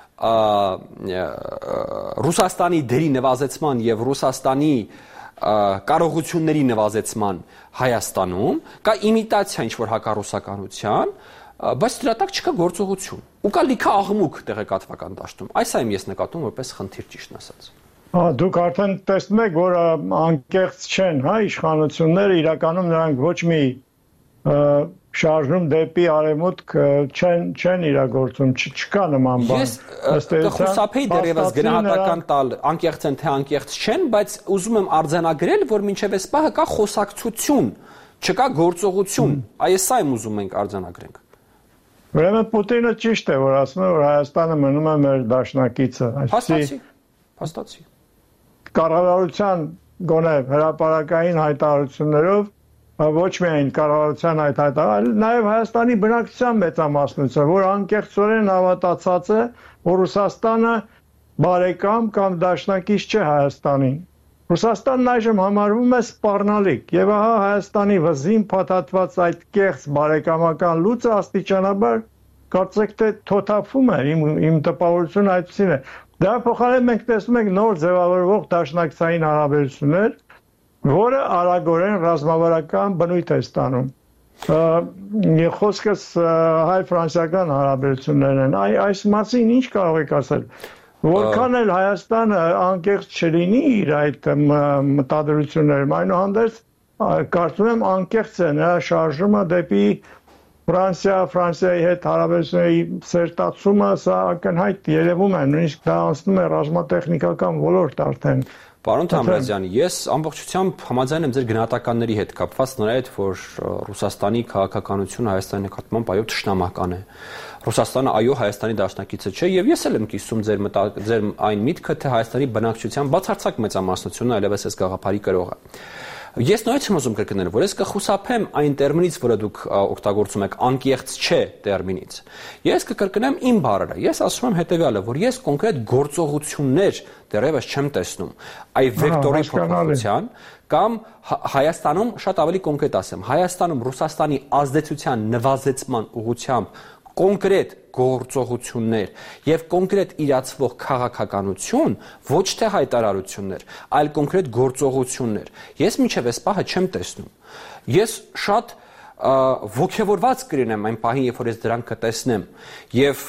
Ռուսաստանի դերի նվազեցման եւ Ռուսաստանի կարողությունների նվազեցման Հայաստանում, կա իմիտացիա ինչ որ հակառուսականության, բայց դրա տակ չկա գործողություն։ Ու կա լիքը աղմուկ տեղեկատվական դաշտում։ Այս այն ես նկատում որպես խնդիր ճիշտն ասած։ Դուք արդեն տեսնում եք, որ անկեղծ չեն, հա, իշխանությունները իրականում նրանք ոչ մի շարժում դեպի արևմուտք չեն իրագործում, չկա նման բան։ Ես կխուսափեի դեռևս գնահատական տալ անկեղծ են թե անկեղծ չեն, բայց ուզում եմ արձանագրել, որ մինչև այս պահը կա խոսակցություն, չկա գործողություն։ Այս սա եմ ուզում ենք արձանագրենք։ Ուրեմն Պուտինը ճիշտ է, որ ասում է, որ Հայաստանը մնում է մեր դաշնակիցը, Փաստացի։ կառավարության գոնե հրապարակային հայտարարություններով ոչ միայն կառավարության այլ նաև Հայաստանի բնակչության մեծամասնությունը, որ անկեղծորեն հավատացած է, որ Ռուսաստանը բարեկամ կամ դաշնակից չէ Հայաստանին։ Ռուսաստանն այժմ համարվում է սպառնալիք, եւ ահա Հայաստանի վզին փաթաթված այդ կեղծ բարեկամական լուծը աստիճանաբար կարծեք թե թոթափվում է, իմ տպավորությունը այդպեսին է։ Դրա փոխարեն մենք տեսնում ենք նոր ձևավորվող դաշնակցային հարաբերություններ, որը արագորեն ռազմավարական բնույթ է ստանում։ Խոսքս հայ-ֆրանսիական հարաբերություններն են։ Այս մասին ինչ կարող եք ասել։ Որքան էլ Հայաստանը անկեղծ չլինի իր այդ մտադրություններում, այնուհանդերձ կարծում եմ անկեղծ է նրա շարժումը դեպի Ֆրանսիայի հետ հարաբերությունների սերտացումը, սա ակնհայտ երևում է, նույնիսկ դա անցնում է ռազմատեխնիկական ոլորտ արդեն։ Պարոն Թամրազյան, ես ամբողջությամբ համաձայն եմ ձեր գնահատականների հետ կապված նրա հետ, որ Ռուսաստանի քաղաքականությունը Հայաստանի նկատմամբ այո թշնամական է։ Ռուսաստանը այո Հայաստանի դաշնակիցը չէ, եւ ես էլ եմ կիսում ձեր այն միտքը, թե Հայաստանի բնակչության բացարձակ մեծամասնությունը այլևս այս գաղափարի կրող է։ Ես նույնիսկ եմ ուզում կրկնել, որ ես կխուսափեմ այն տերմինից, որը դուք օգտագործում եք, անկեղծ չէ տերմինից։ Ես կկրկնեմ իմ բառերը։ Ես ասում եմ հետեւյալը, որ ես կոնկրետ գործողություններ դեռևս չեմ տեսնում այ վեկտորի փոփոխության կամ Հայաստանում, շատ ավելի կոնկրետ ասեմ, Հայաստանում Ռուսաստանի ազդեցության նվազեցման ուղղությամբ կոնկրետ գործողություններ եւ կոնկրետ իրացվող քաղաքականություն, ոչ թե հայտարարություններ, այլ կոնկրետ գործողություններ։ Ես մինչև այս պահը չեմ տեսնում։ Ես շատ ոգևորված կլինեմ այն պահին, երբ որ ես դրանք կտեսնեմ եւ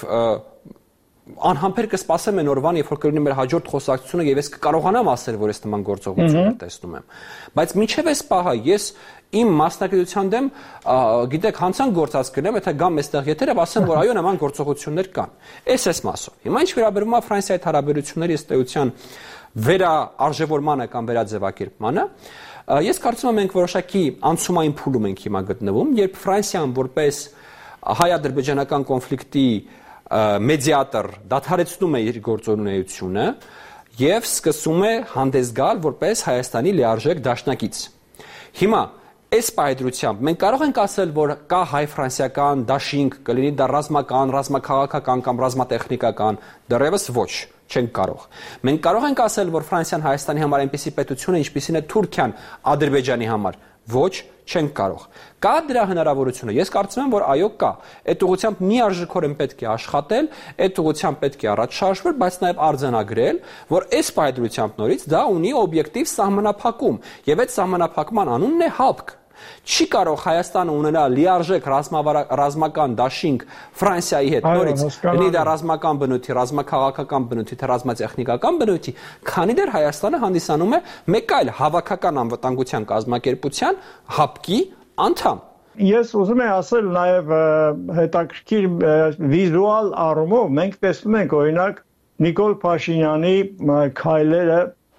անհամբեր կսպասեմ այն օրվան, երբ որ կլինի մեր հաջորդ խոսակցությունը եւ ես կկարողանամ ասել, որ ես նման գործողություններ տեսնում եմ։ Բայց մինչև այս պահը ես իմ մասնակցության դեմ, գիտեք, հանցանք գործած կնեմ, եթե գամ այստեղ եթեր եւ ասեմ, որ այո, նման գործողություններ կան։ Այս մասով։ Հիմա ինչ վերաբերում է Ֆրանսիայի հետ հարաբերությունների ըստ էության վերաարժևորմանը կամ վերաձևակերպմանը, ես կարծում եմ մենք որոշակի անցումային փուլում ենք հիմա գտնվում, երբ Ֆրանսիան որպես հայ-ադրբեջանական կոնֆլիկտի մեդիատոր դադարեցնում է իր գործունեությունը եւ սկսում է հանդես գալ որպես Հայաստանի լիարժեք դաշնակից։ Հիմա այս պայծրությամբ մենք կարող ենք ասել, որ կա հայ-ֆրանսիական դաշինք, կլինի դա ռազմական, ռազմաքաղաքական կամ ռազմատեխնիկական, դեռևս ոչ, չենք կարող։ Մենք կարող ենք ասել, որ Ֆրանսիան Հայաստանի համար այնպիսի պետություն է, ինչպիսին է Թուրքիան Ադրբեջանի համար, ոչ, չենք կարող։ Կա դրա հնարավորությունը։ Ես կարծում եմ, որ այո կա։ Այդ ուղղությամբ միարժեքորեն պետք է աշխատել, այդ ուղղությամբ պետք է առաջ շարժվել, բայց նաև արձանագրել, որ այս պայծրությամբ նորից դա ունի օբյեկտիվ սահմանափակում, եւ այդ սահմանափակման անունն է ՀԱՊԿ։ Չի կարող Հայաստանը ունենալ լիարժեք ռազմական դաշինք Ֆրանսիայի հետ նորից, լինի դա ռազմական բնույթի, ռազմաքաղաքական բնույթի, թե ռազմատեխնիկական բնույթի, քանի դեռ Հայաստանը հանդիսանում է մեկ այլ հավաքական անվտանգության կազմակերպության ՀԱՊԿ-ի անդամ։ Ես ուզում եմ ասել նաև հետաքրքիր վիզուալ առումով մենք տեսնում ենք օրինակ Նիկոլ Փաշինյանի քայլերը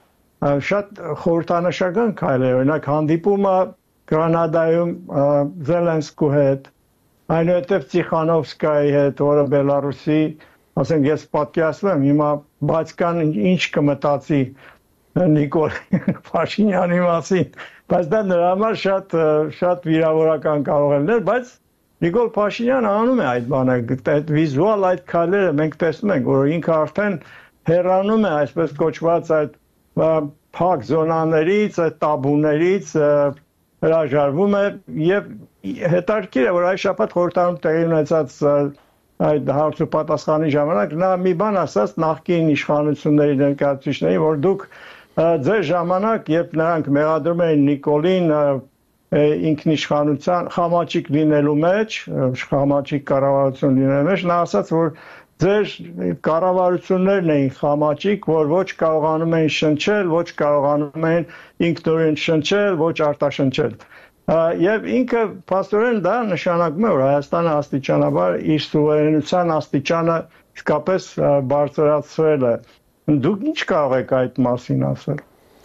շատ խորհրդանշական քայլեր, օրինակ հանդիպումը Գրանադայում Զելենսկու հետ, այնուհետև Տիխանովսկայի հետ, որը Բելարուսի, ասենք ես պատկերացնում եմ, հիմա Բացկան ինչ կմտածի Նիկոլ Փաշինյանի մասին, բայց դա նրա համար շատ վիրավորական կարող է լինել, բայց Նիկոլ Փաշինյանը անում է այդ բանը, այդ վիզուալ այդ քայլերը մենք տեսնում ենք, որ ինքը արդեն հեռանում է այսպես կոչված այդ փակ զոնաներից, այդ տաբուներից հրաժարվում է եւ հետաքրքիր է որ այս շաբաթ խորհրդարանում տեղի ունեցած այդ հարց ու պատասխանի ժամանակ նա մի բան ասաց նախկին իշխանությունների ներկայացուցիչներին որ դուք ձեր ժամանակ երբ նրանք մեղադրում էին Նիկոլին ինքնիշխանության խամաճիկ լինելու մեջ խամաճիկ կառավարություն լինելու մեջ նա ասաց որ ձեր կառավարություններն էին խամաճիկ, որ ոչ կարողանում էին շնչել, ոչ կարողանում էին ինքնուրույն շնչել, ոչ արտաշնչել։ Եվ ինքը փաստորեն դա նշանակում է, որ Հայաստանը աստիճանաբար իր սուվերենության աստիճանը իսկապես բարձրացրել է։ Դուք ինչ կարող եք այդ մասին ասել։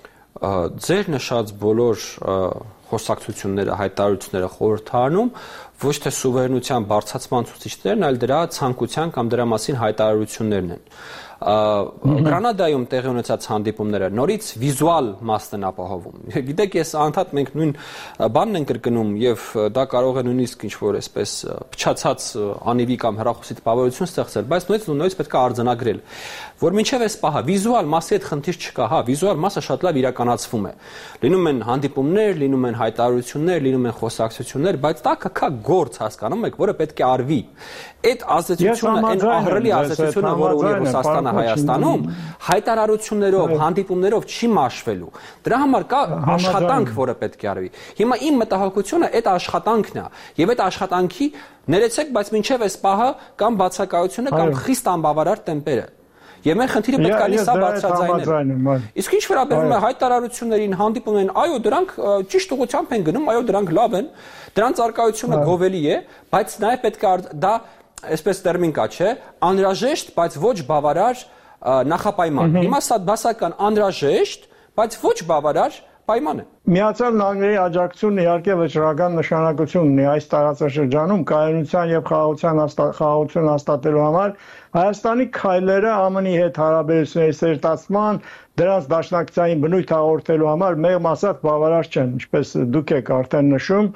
Ձեր նշած բոլոր խոսակցությունները, հայտարարությունները խորհրդարանում ոչ թե սուվերենության բարձրացման ցուցիչներն, այլ դրա ցանկության կամ դրա մասին հայտարարություններն են։ Գրանադայում տեղի ունեցած հանդիպումները նորից վիզուալ մասն են ապահովում։ Գիտեք, ես անդադ մենք նույն բանն ենք կրկնում եւ դա կարող է նույնիսկ ինչ-որ այսպես փչացած անիվի կամ հեռախոսի տպավորություն ստեղծել, բայց նույնիսկ պետք է արձանագրել, որ մինչև այս պահը վիզուալ մասի հետ խնդիր չկա, հա, վիզուալ մասը շատ լավ իրականացվում է։ Լինում են հանդիպումներ, լինում են հայտարարություններ, լինում են խոսակցություններ, բայց դա կա գործ, հասկանում եք, որը պետք է արվի։ Այդ ազդեցությունը, այն ահռելի ազդեցությունը, որը ունի Ռուսաստանը Հայաստանում, հայտարարություններով, հանդիպումներով չի մաշվելու։ Դրա համար կա աշխատանք, որը պետք է արվի։ Հիմա իմ մտահոգությունը այդ աշխատանքն է, եւ այդ աշխատանքի ներեցեք, բայց մինչև այս պահը կամ բացակայությունը կամ խիստ անբավարար տեմպերը։ Եվ մեր խնդիրը պետք է լիսա բարձրաձայնել։ Իսկ ինչ վերաբերում է հայտարարություններին, հանդիպումներին, այո, դրանք ճիշտ ուղղությամբ են գնում, այո, դրանք լավ են, դրանց արկայությունը գովելի է, բայց նաև պետք է դա այսպես տերմին կա, չէ, անհրաժեշտ, բայց ոչ բավարար նախապայման։ Հիմա սա բասական անհրաժեշտ, բայց ոչ բավարար պայման է։ Միացյալ Նահանգների աջակցությունն իհարկե վճռական նշանակություն ունի այս տարածաշրջանում կայունության եւ խաղաղություն հաստատելու համար։ Հայաստանի քայլերը ԱՄՆ-ի հետ հարաբերությունների սերտացման, դրանց դաշնակցային բնույթ հաղորդելու համար մեղմ ասած բավարար չեն, ինչպես դուք եք արդեն նշում։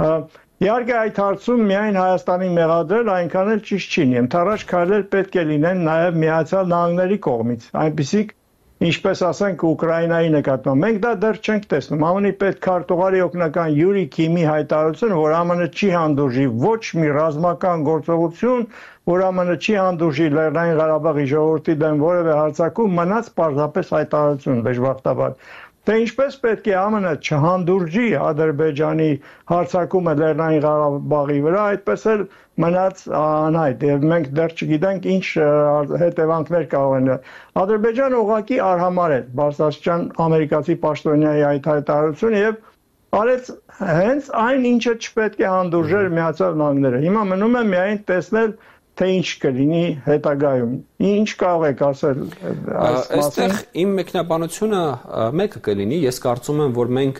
Իհարկե այդ հարցում միայն Հայաստանի մեղադրել այնքան էլ ճիշտ չի։ Ընդառաջ քայլեր պետք է լինեն նաև Միացյալ Նահանգների կողմից, այնպիսիք ինչպես ասենք Ուկրաինայի նկատմամբ։ Մենք դա դեռ չենք տեսնում։ ԱՄՆ-ի պետքարտուղարի օգնական Յուրի Քիմի հայտարարությունը, որ ԱՄՆ չի հանդուրժի ոչ մի ռազմական գործողություն, որ ԱՄՆ չի հանդուրժի Լեռնային Ղարաբաղի ժողովրդի դեմ որևէ հարձակում, մնաց պարզապես հայտարարություն, դժբախտաբար։ Թե ինչպես պետք է ԱՄՆ չհանդուրժի Ադրբեջանի հարձակումը Լեռնային Ղարաբաղի վրա, այդպես էլ մնաց անհայտ եւ մենք դեռ չգիտենք ինչ հետևանքներ կարող են։ Ադրբեջանը ուղղակի արհամարել Բարսասյան ամերիկացի պաշտոնյայի այդ հայտարարությունը եւ արեց հենց այն ինչը չպետք է հանդուրժեր Միացյալ Նահանգները։ Հիմա մնում է միայն տեսնել թե ինչ կլինի հետագայում։ Ինչ կարող եք ասել այս մասին։ Այստեղ իմ մեկնաբանությունը մեկը կլինի, ես կարծում եմ, որ մենք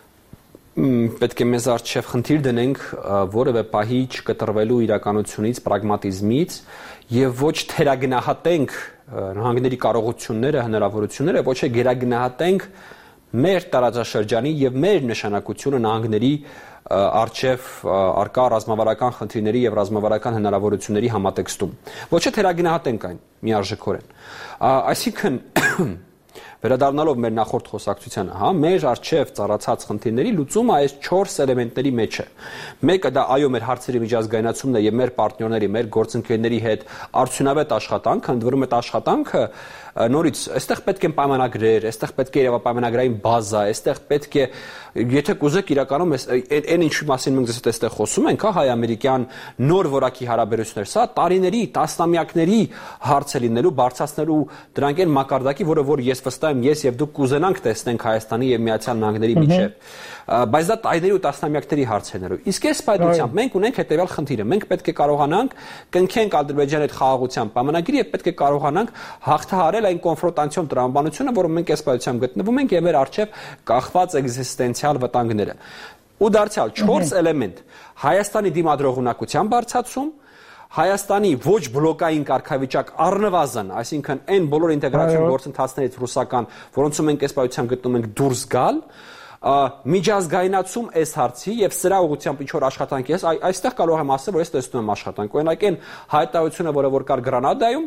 պետք է մեզ առջև խնդիր դնենք որևէ պահի չկտրվելու իրականությունից, պրագմատիզմից եւ ոչ թերագնահատենք նահանգների կարողությունները, հնարավորությունները, ոչ է գերագնահատենք մեր տարածաշրջանի եւ մեր նշանակությունը նահանգների առջև արկա ռազմավարական խնդիրների եւ ռազմավարական հնարավորությունների համատեքստում։ Ոչ է թերագնահատենք այն միարժեքորեն։ Այսինքն վերադառնալով մեր նախորդ խոսակցությանը, հա, մեր առջև ծառացած խնդիրների լուծումը այս 4 էլեմենտների մեջ է։ Մեկը դա այո մեր հարցերի միջազգայնացումն է եւ մեր պարտներների, մեր գործընկերների հետ արդյունավետ աշխատանք, ընդ որում այդ աշխատանքը նորից այստեղ պետք է պայմանագրեր, այստեղ պետք է իրավապայմանագրային բազա, այստեղ պետք է եթե կուզեք իրականում այն ինչի մասին մենք դες այստեղ խոսում ենք, հա, հայ-ամերիկյան նոր որակի հարաբերություններ, սա տարիների, տասնամյակների հարց է լինելու, բարձրացնելու դրանք այն մակարդակի, որը որ ես վստահ եմ, ես եւ դուք կուզենանք տեսնենք Հայաստանի եւ Միացյալ Նահանգների միջեւ։ Բայց դա տարիների ու տասնամյակների հարց է ներու։ Իսկ այս պայմանությամբ մենք ունենք հետեւյալ խնդիրը։ Մենք պետք է կարողանանք կնքենք Ադրբեջանի հետ խաղաղության պայմանագիրը եւ պետք է կարողանանք հաղթահարել այն կոնֆրոնտացիոն տրամաբանությունը, որը մենք այս պայմանությամբ գտնվում ենք եւ մեր առջև կախված էկզիստենցիալ վտանգները։ Ու դարձյալ 4 էլեմենտ՝ Հայաստանի դիմադրողունակության բարձրացում, Հայաստանի ոչ բլոկային կարգավիճակ առնվազն, այսինքն այն բոլոր ինտեգրացիոն գործընթացներից ռուսական, որոնցում մենք այս պայմանությամբ գտնվում ենք դուրս գալ, միջազգայնացում այս հարցի եւ սրա ուղղությամբ ինչ որ աշխատանք է, այստեղ կարող եմ ասել, որ ես տեսնում եմ աշխատանք։ Օրինակ այն հայտարարությունը, որը որ կար Գրանադայում,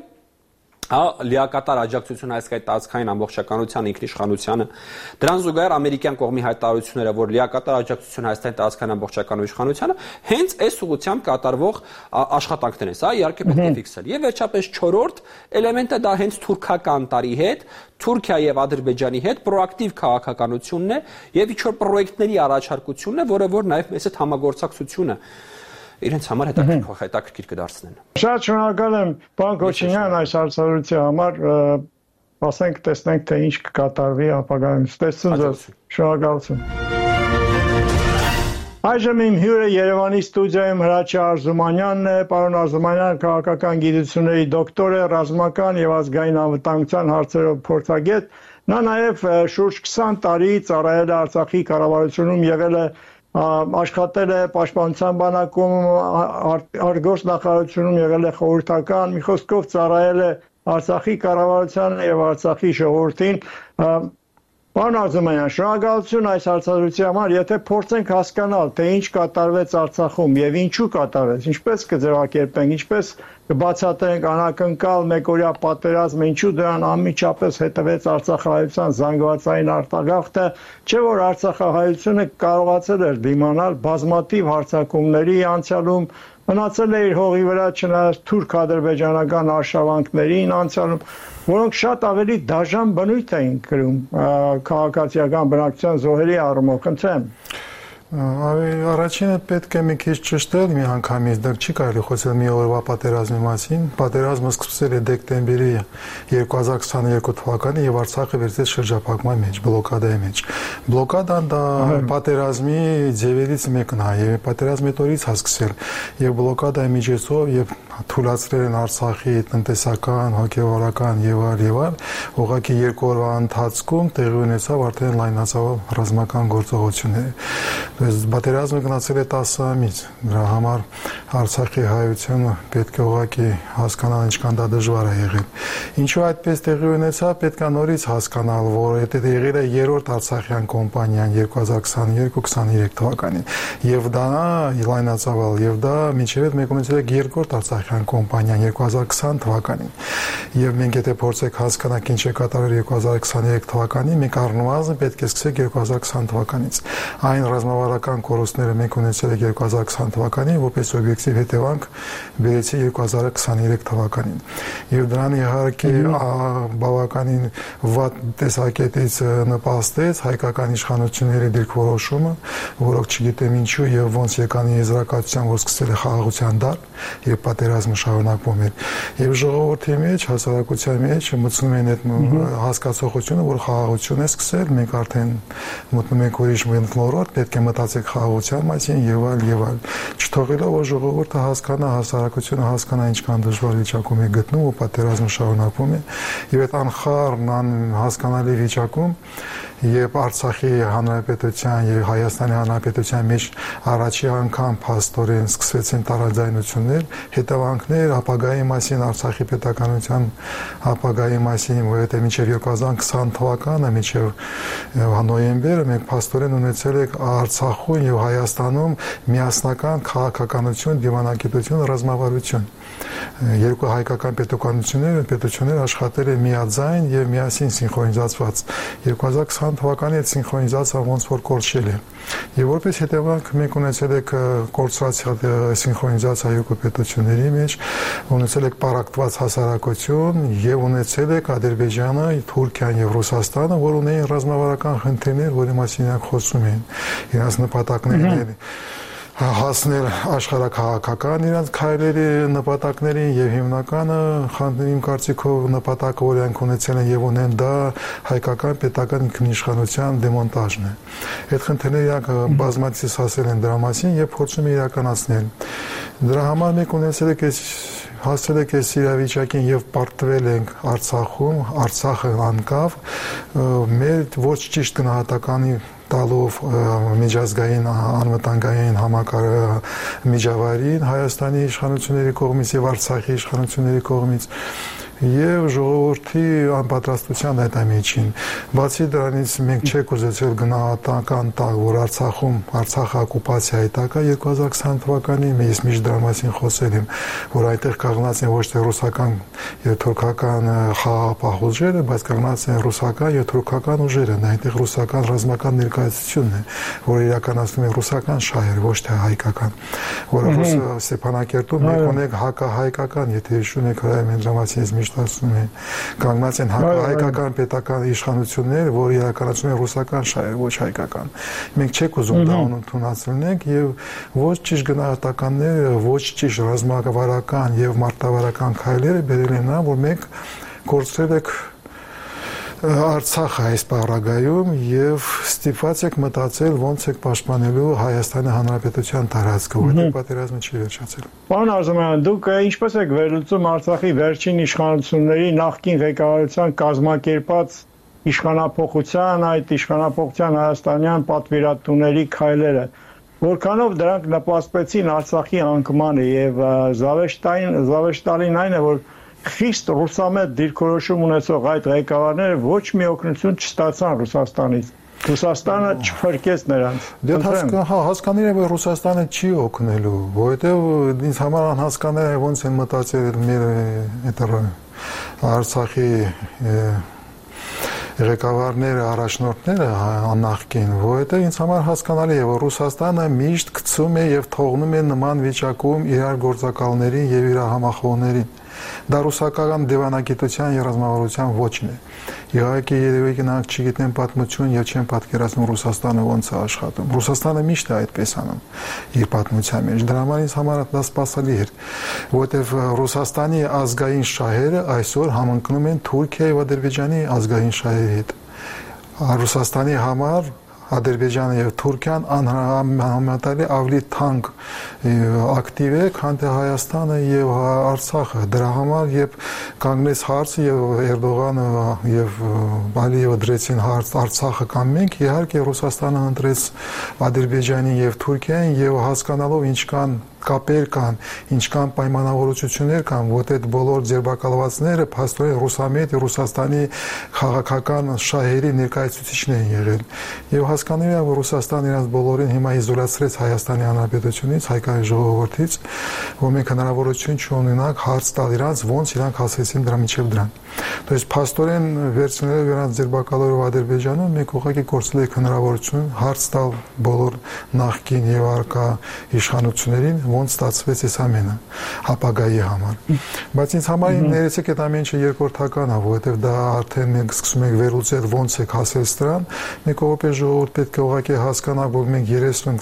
լիակատար աջակցություն հայկական տարածքային ամբողջականության ինքնիշխանությանը, դրան զուգահեռ ամերիկյան կողմի հայտարարությունները, որ լիակատար աջակցություն հայկական տարածքային ամբողջականության իշխանությանը, հենց այս ուղղությամբ կատարվող աշխատանքներ են։ Սա իհարկե պետք է ֆիքսել։ Եվ վերջապես 4-րդ էլեմենտը դա հենց թուրքական տարի հետ, Թուրքիա եւ Ադրբեջանի հետ պրոակտիվ քաղաքականությունն է եւ ինչ որ պրոյեկտների առաջարկությունն է, որը որ նաեւ մեծ համագործակցությունը իրենց համար հետաքրքիր կդարձնեն։ Շատ շնորհակալ եմ, պարոն Քոչինյան, այս հարցազրույցի համար, ասենք տեսնենք թե ինչ կկատարվի ապագայում։ Ստեսություն ձեզ։ Շնորհակալություն։ Այժմ իմ հյուրը Երևանի ստուդիայում Հրաչյա Արզումանյանն է, պարոն Արզումանյան քաղաքական գիտությունների դոկտոր է, ռազմական եւ ազգային անվտանգության հարցերով փորձագետ։ Նա նաեւ շուրջ 20 տարի ծառայել է Արցախի կառավարությունում, եղել է աշխատել է պաշտպանության բանակում, արտգործ նախարարությունում եղել է խորհրդական, մի խոսքով ծառայել է Արցախի կառավարությանը եւ Արցախի ժողովրդին Պարոն Արզումանյան, շնորհակալություն այս հարցադրության համար, եթե փորձենք հասկանալ, թե ինչ կատարվեց Արցախում եւ ինչու կատարվեց, ինչպես կձևակերպենք, ինչպես կբացատրենք անակնկալ մեկօրյա պատերազմը, ինչու դրան անմիջապես հետևեց Արցախահայության զանգվածային արտագաղթը, չէ՞ որ Արցախահայությունը կարողացել էր դիմանալ բազմաթիվ հարձակումների անցյալում, մնացել է իր հողի վրա չնայած թուրք-ադրբեջանական արշավանքներին անցյալում, որոնք շատ ավելի դաժան բնույթ էին կրում քաղաքացիական բնակչության զոհերի առումով, խնդրեմ։ Առաջինը պետք է մի քիչ ճշտել մի անգամից, դա չի կարելի խոսել մի օրվա պատերազմի մասին։ Պատերազմը սկսվել է դեկտեմբերի 2022 թվականին եւ Արցախը վերցրեց շրջափակման մեջ, բլոկադայի մեջ։ Բլոկադան դա պատերազմի ձևերից մեկն է, եւ պատերազմի օրից է սկսել, եւ բլոկադայի միջոցով եւ թույլատրել են Արցախի տնտեսական, հոգեվարական եւ այլ, ուղղակի 2 օրվա ընթացքում տեղի ունեցավ արդեն լայնածավալ ռազմական գործողություններ։ Պատերազմը գնացել է 10 ամիս, դրա համար Արցախի հայությունը պետք է ուղղակի հասկանալ ինչքան դա դժվար է եղել։ Ինչու այդպես տեղի ունեցավ, պետք է նորից հասկանալ, որ դա եղել է երրորդ Արցախյան կոմպանիան 2022-23 թվականին, եւ դա լայնածավալ, եւ դա մինչեւ այդ մենք ունեցել ենք երկրորդ Արցախյան կոմպանիան 2020 թվականին։ Եվ մենք եթե փորձենք հասկանալ ինչ է կատարվել 2023 թվականին, մենք առնվազն պետք է սկսենք 2020 թվականից։ Այն ռազմավարական կորուստները մենք ունեցել ենք 2020 թվականին, որպես օբյեկտիվ հետևանք բերեցի 2023 թվականին։ Եվ դրան իհարկե բավականին վատ տեսակետից նպաստեց հայկական իշխանությունների դիրքորոշումը, որոնք չգիտեմ ինչու եւ ոնց եկան եզրակացության, որ սկսել է խաղաղության դար եւ պատերազմը շարունակվում էր։ Եվ ժողովրդի մեջ, հասարակության մեջ մտցնում են այդ հասկացողությունը, որ խաղաղություն է սկսել, մենք արդեն մտնում ենք ուրիշ մթնոլորտ, պետք է մտածենք խաղաղության մասին եւ այլ, չթողելով որ ժողովուրդը հասկանա, հասարակությունը հասկանա ինչքան դժվար վիճակում է գտնում ու պատերազմը շարունակվում է եւ այդ անխառն հասկանալի վիճակում եւ Արցախի հանրապետության եւ Հայաստանի հանրապետության մեջ առաջի անգամ փաստորեն սկսվեցին տարաձայնություններ, հետևանքներ ապագայի մասին, Արցախի պետականության ապագայի մասին, որովհետեւ մինչեւ 2020 թվականը, մինչեւ նոյեմբերը մենք փաստորեն ունեցել ենք Արցախում եւ Հայաստանում միասնական քաղաքականություն, դիվանագիտություն, ռազմավարություն։ Երկու հայկական պետությունները աշխատել են միաձայն եւ միասին սինխրոնիզացված։ 2020 թվականի այդ սինխրոնիզացիան ոնց որ կորչել է։ Եվ որպես հետևանք մենք ունեցել ենք կորցրած սինխրոնիզացիա երկու պետությունների մեջ, ունեցել ենք պարակտված հասարակություն եւ ունեցել ենք Ադրբեջանը, Թուրքիան եւ Ռուսաստանը, որ ունեին ռազմավարական խնդիրներ, որի մասին նրանք խոսում էին։ Իրենց նպատակներն հասնել աշխարհակաղակական իրենց քայլերի նպատակներին եւ հիմնականը իմ կարծիքով նպատակը որ իրենք ունեցել են եւ ունեն դա հայկական պետական ինքնիշխանության դեմոնտաժն է։ Այդ խնդիրները իրենք բազմացիորեն ասել են դրա մասին եւ փորձում են իրականացնել։ Դրա համար մենք ունեցել ենք հասել ենք այս իրավիճակին եւ պարտվել ենք Արցախում, Արցախը անկավ մեր ոչ ճիշտ գնահատականի տալով միջազգային անվտանգային միջավայրին Հայաստանի իշխանությունների կողմից եւ Արցախի իշխանությունների կողմից եւ ժողովրդի անպատրաստության այդ ամիջին։ Բացի դրանից մենք չենք ուզեցել գնահատական տալ, որ Արցախում Արցախը օկուպացիայի տակ է 2020 թվականին, ես միշտ դրա մասին խոսել եմ, որ այդտեղ կանգնած են ոչ թե ռուսական եւ թուրքական խաղաղապահ ուժերը, բայց կանգնած են ռուսական եւ թուրքական ուժերը, այնտեղ ռուսական ռազմական ներկայացությունն է, որ իրականացնում է ռուսական շահեր, ոչ թե հայկական, որը Ստեփանակերտում մենք ունենք հակահայկական, եթե հիշում եք հրամայից միշտ ասում են, կանգնած են հայկական պետական իշխանություններ, որ իրականացնում են ռուսական շահեր, ոչ հայկական։ Մենք չենք ուզում դա ընդունեցնենք եւ ոչ ճիշտ գնահատականները, ոչ ճիշտ ռազմավարական եւ մարտավարական քայլերը բերել են նա, որ մենք կորցրել ենք Արցախը այս պարագայում եւ ստիպված եք մտածել ոնց եք պաշտպանելու Հայաստանի Հանրապետության տարածքը, որտեղ պատերազմը չի վերջացել։ Պարոն Արզումանյան, դուք ինչպես եք վերլուծում Արցախի վերջին իշխանությունների նախկին ղեկավարության կազմակերպած իշխանափոխության, այդ իշխանափոխության հայաստանյան պատվիրատուների քայլերը, որքանով դրանք նպաստեցին Արցախի անկմանը եւ զավեշտալին այն է, որ խիստ ռուսամետ դիրքորոշում ունեցող այդ ղեկավարները ոչ մի օգնություն չստացան Ռուսաստանից։ Ռուսաստանը չփրկեց նրանց։ Դե հասկանալի է, որ Ռուսաստանը չի օգնելու, որովհետև ինձ համար անհասկանալի է ոնց են մտածել մեր այդ Արցախի ղեկավարները, առաջնորդները նախկին, որովհետև ինձ համար հասկանալի է, որ Ռուսաստանը միշտ գցում է եւ թողնում է նման վիճակում իր գործակալներին եւ իր համախոհներին։ Դա ռուսական դիվանագիտության եւ ռազմավարության ոճն է։ Իհարկե երևի նրանք չգիտեն պատմություն եւ չեն պատկերացնում Ռուսաստանը ոնց է աշխատում։ Ռուսաստանը միշտ է այդպես անում իր պատմության մեջ։ Դրա համար ինձ համար դա սպասելի էր, որովհետեւ Ռուսաստանի ազգային շահերը այսօր համընկնում են Թուրքիայի եւ Ադրբեջանի ազգային շահերի հետ։ Ռուսաստանի համար Ադրբեջանը եւ Թուրքիան անհամեմատելի ավելի թանկ ակտիվ է, քան թե Հայաստանը եւ Արցախը։ Դրա համար երբ կանգնեց հարցը եւ Էրդողանը եւ Ալիևը դրեցին հարց Արցախը կամ մենք, իհարկե Ռուսաստանը ընտրեց Ադրբեջանին եւ Թուրքիային եւ հասկանալով ինչքան կապեր կան, ինչքան պայմանավորություններ կան, որ այդ բոլոր ձերբակալվածները փաստորեն ռուսամետ Ռուսաստանի քաղաքական շահերի ներկայացուցիչներ են եղել։ Եվ հասկանալի է, որ Ռուսաստանը իրենց բոլորին հիմա իզոլացրեց Հայաստանի Հանրապետությունից, հայկական ժողովրդից, որ մենք հնարավորություն չունենանք հարց տալ իրանց, ոնց իրանք հասեցին դրա միջև դրան։ То есть փաստորեն վերցնելով իրանց ձերբակալելով Ադրբեջանում, մենք ուղղակի կորցրել ենք հնարավորություն հարց տալ բոլոր նախկին եւ արկա իշխանություններին, ոնց ստացվեց այս ամենը ապագայի համար։ Բայց ինձ համար ներեցեք այդ ամենը երկրորդական է, որովհետև դա արդեն մենք սկսում ենք վերլուծել ոնց է հասել դրան։ Մենք որպես ժողովուրդ պետք է ուղղակի հասկանանք, որ մենք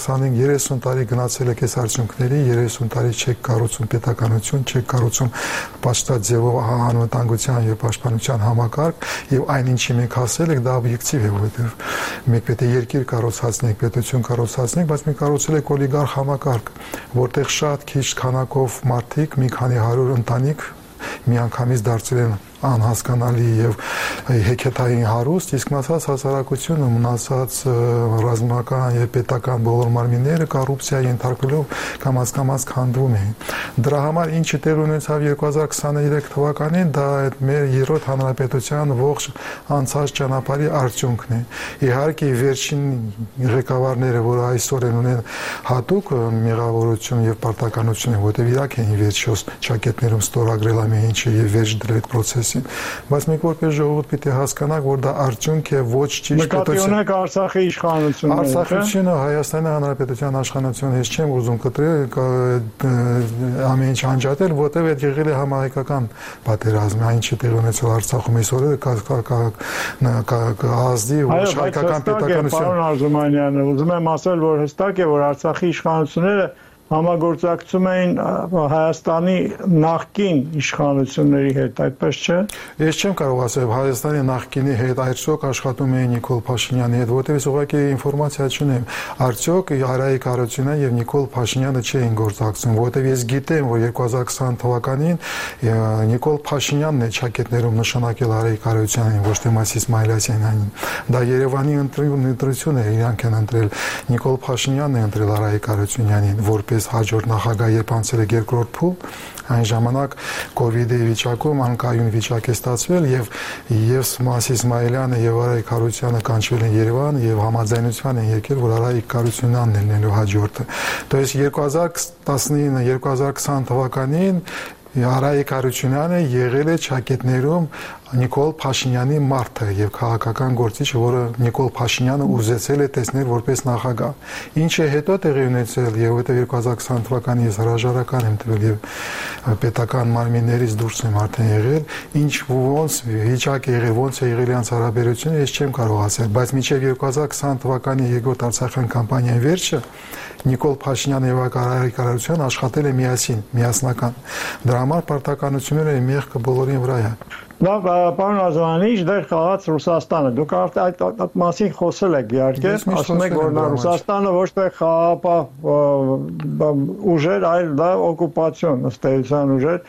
30 տարի գնացել ենք այս արդյունքների, 30 տարի չեք կառուցում պետականություն, չեք կառուցում պաշտած ձևով անվտանգության եւ պաշտպանության համակարգ, եւ այն ինչի մենք հասել ենք, դա օբյեկտիվ է, որովհետև մենք պետք է երկիր կառուցացնենք, պետություն կառուցացնենք, բայց մենք կառուցել ենք օլիգարխ համակարգ, որտեղ շատ քիչ քանակով մարդիկ, մի քանի 100 ընտանիք միանգամից դարձել են անհասկանալի եւ հեքիաթային հարուստ, իսկ մնացած հասարակությունը, մնացած ռազմական եւ պետական բոլոր մարմինները կոռուպցիայի ենթարկվելով կամաց քանդվում էին։ Դրա համար ինչը տեղ ունեցավ 2023 թվականին, դա այդ մեր երրորդ հանրապետության ողջ անցած ճանապարհի արդյունքն է։ Իհարկե վերջին ղեկավարները, որ այսօր են ունեն հատուկ մեղավորություն եւ պարտականություն, որտեղ իրաք են վերջոս ճակետներում ստորագրել ամեն ինչը եւ վերջ դրել այդ process-ին, բայց մենք որպես ժողովուրդ պիտի հասկանանք, որ դա արդյունք է ոչ ճիշտ պետություն։ Նկատի ունեք Արցախի իշխանությունը։ Արցախությունը Հայաստանի Հանրապետության իշխանությունը ես չեմ ուզում կտրել, ամեն ինչ անջատել, որտեղ այդ եղել է համահայկական պատերազմ, այն ինչ տեղ ունեցել Արցախում այս օրերը ազդի ոչ հայկական պետականություն։ Պարոն Արզումանյան, ուզում եմ ասել, որ հստակ է, որ Արցախի իշխանությունները համագործակցում էին Հայաստանի նախկին իշխանությունների հետ, այդպես չէ։ Ես չեմ կարող ասել Հայաստանի նախկինի հետ, արդյոք աշխատում էին Նիկոլ Փաշինյանի հետ, որտեղ ես ուղղակի ինֆորմացիա չունեմ։ Արդյոք Արայիկ Հարությունյանը եւ Նիկոլ Փաշինյանը չէին գործակցում, որտեղ ես գիտեմ, որ 2020 թվականին Նիկոլ Փաշինյանն է ճակետներում նշանակել Արայիկ Հարությունյանին, ոչ թե Մասիս Մայլասյանին։ Դա Երևանի ընտրություն է, իրանք են ընտրել Նիկոլ Փաշինյանն է ընտրել Արայիկ Հարությունյանին, որպես հաջորդ նախագահ երբ անցել է երկրորդ փուլ, այն ժամանակ կոവിഡ്ի վիճակում անկայուն վիճակ է ստացվել եւ Մասիս Իսմայելյանը եւ Արայիկ Հարությունյանը կանչվել են Երևան եւ համաձայնության են եկել, որ Արայիկ Հարությունյանն է լինելու հաջորդը։ То есть 2019-2020 թվականին Արայիկ Հարությունյանը եղել է ճակետներում Նիկոլ Փաշինյանի մարդը եւ քաղաքական գործիչը, որը Նիկոլ Փաշինյանը ուզեցել է տեսնել որպես նախագահ։ Ինչը հետո տեղի ունեցել եւ որտեղ 2020 թվականին ես հրաժարական եմ տվել եւ պետական մարմիններից դուրս եմ արդեն եղել, ինչ ոնց վիճակ է եղել, ոնց է եղել իրենց հարաբերությունը, ես չեմ կարող ասել, բայց մինչեւ 2020 թվականի երկրորդ Արցախյան կամպանիայի վերջը Նիկոլ Փաշինյանը եւ Արայիկ Հարությունյանը աշխատել են միասին, միասնական։ Դրա համար պարտականությունները մեղքը բոլորին վրա է։ Լավ, պարոն Ազոյանի, ինչ դեր խաղաց Ռուսաստանը։ Դուք այդ մասին խոսել եք, իհարկե, ասում եք, որ Ռուսաստանը ոչ թե խաղապահ ուժեր, այլ դա օկուպացիոն ըստ էության ուժեր։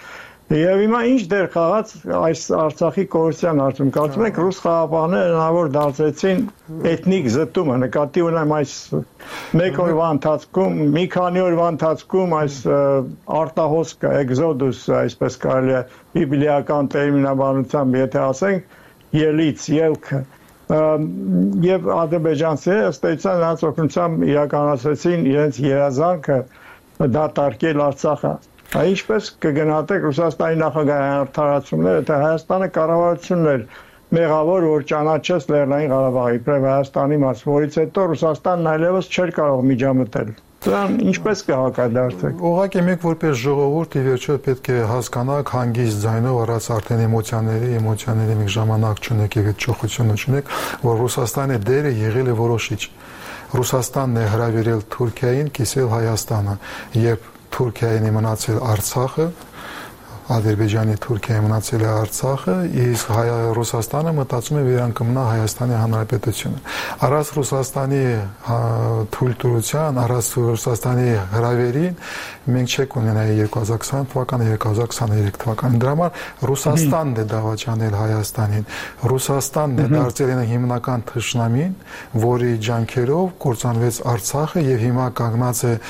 Եվ հիմա ինչ դեր խաղաց այս Արցախի կորստյան հարցում։ Կարծում եք ռուս խաղաղապահները հնարավոր դարձեցին էթնիկ զտումը, նկատի ունեմ այս մեկ օրվա ընթացքում, մի քանի օրվա ընթացքում այս արտահոսքը, էկզոդուս, այսպես կարելի է բիբլիական տերմինաբանությամբ, եթե ասենք, ելից, ելքը եւ ադրբեջանցիները ըստ էության նրանց օգնությամբ իրականացրեցին իրենց երազանքը դատարկել Արցախը։ Ինչպես կգնահատեք Ռուսաստանի նախագահի արդարացումները, թե Հայաստանը կառավարությունն էր մեղավոր, որ ճանաչեց Լեռնային Ղարաբաղի իբրև Հայաստանի մաս, որից հետո Ռուսաստանն այլևս չէր կարող միջամտել։ Դրան ինչպես կհակադարձեք։ Ուղղակի մենք որպես ժողովուրդ ի վերջո պետք է հասկանանք հանգիստ ձայնով առած արդեն էմոցիաների մենք ժամանակ չունենք եւ այդ ճոխությունը չունենք, որ Ռուսաստանի դերը եղել է որոշիչ։ Ռուսաստանն է հրավիրել Թուրքիային կիսել Հայաստանը, երբ Թուրքիային է մնացել Արցախը, Ադրբեջանի Թուրքիայի մնացել է Արցախը, իսկ Ռուսաստանը մտածում է վերանկմնա Հայաստանի Հանրապետությունը։ Առանց Ռուսաստանի թույլտվության, առանց Ռուսաստանի հրավերին մենք չենք ունենայի 2020 թվականը, 2023 թվականը։ Դրա համար Ռուսաստանն է դավաճանել Հայաստանին։ Ռուսաստանն է դարձել հիմնական թշնամին, որի ջանքերով կործանվեց Արցախը եւ հիմա կանգնած է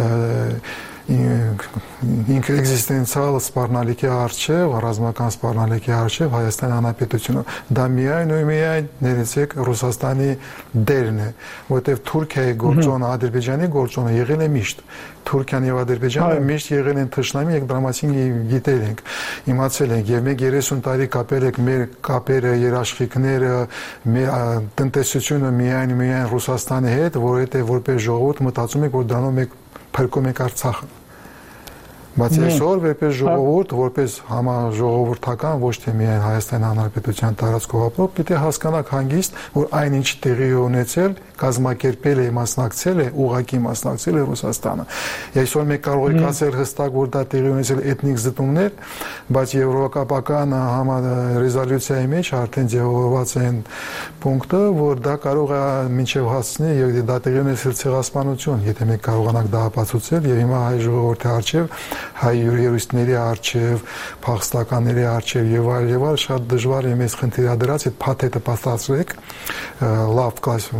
ինքը էգզիստենցիալ սպառնալիքի արժև, ռազմական սպառնալիքի արժև Հայաստանի Հանրապետությունը։ Դա միայն ու միայն ներեցեք Ռուսաստանի դերն է, որտեղ Թուրքիայի գործոնը, Ադրբեջանի գործոնը եղել է միշտ։ Թուրքիան եւ Ադրբեջանը միշտ եղել են թշնամի, եւ դրա մասին գիտել ենք, իմացել ենք, եւ մենք 30 տարի կապել ենք մեր կապերը, երաշխիքները, մեր տնտեսությունը միայն Ռուսաստանի հետ, որովհետեւ որպես ժողովուրդ մտածում ենք, որ դրանով մենք փրկում ենք Արցախը։ Բայց այսօր որպես ժողովուրդ, որպես համաժողովրդական, ոչ թե միայն Հայաստանի Հանրապետության տարածքով ապրող, պիտի հասկանանք հանգիստ, որ այնինչ տեղի ունեցել, կազմակերպել է, մասնակցել է, ուղղակի մասնակցել է Ռուսաստանը։ Այսօր մենք կարող ենք ասել հստակ, որ դա տեղի ունեցել էթնիկ զտումներ, բայց եվրոպական ռեզոլյուցիայի մեջ արդեն ձևավորված են պունկտը, որ դա կարող է մինչև հասցնել եւ դա տեղի ունեցել ցեղասպանություն, եթե մենք կարողանանք դա ապացուցել եւ հիմա հայ ժողովրդի արչեւ հայ յուրիստների արչև, փախստականների արչև եւ այլ շատ դժվար է մեզ խնդիրադրած այդ փաթեթը պատրաստեք, լավ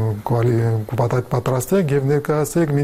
պատրաստեք եւ ներկայացրեք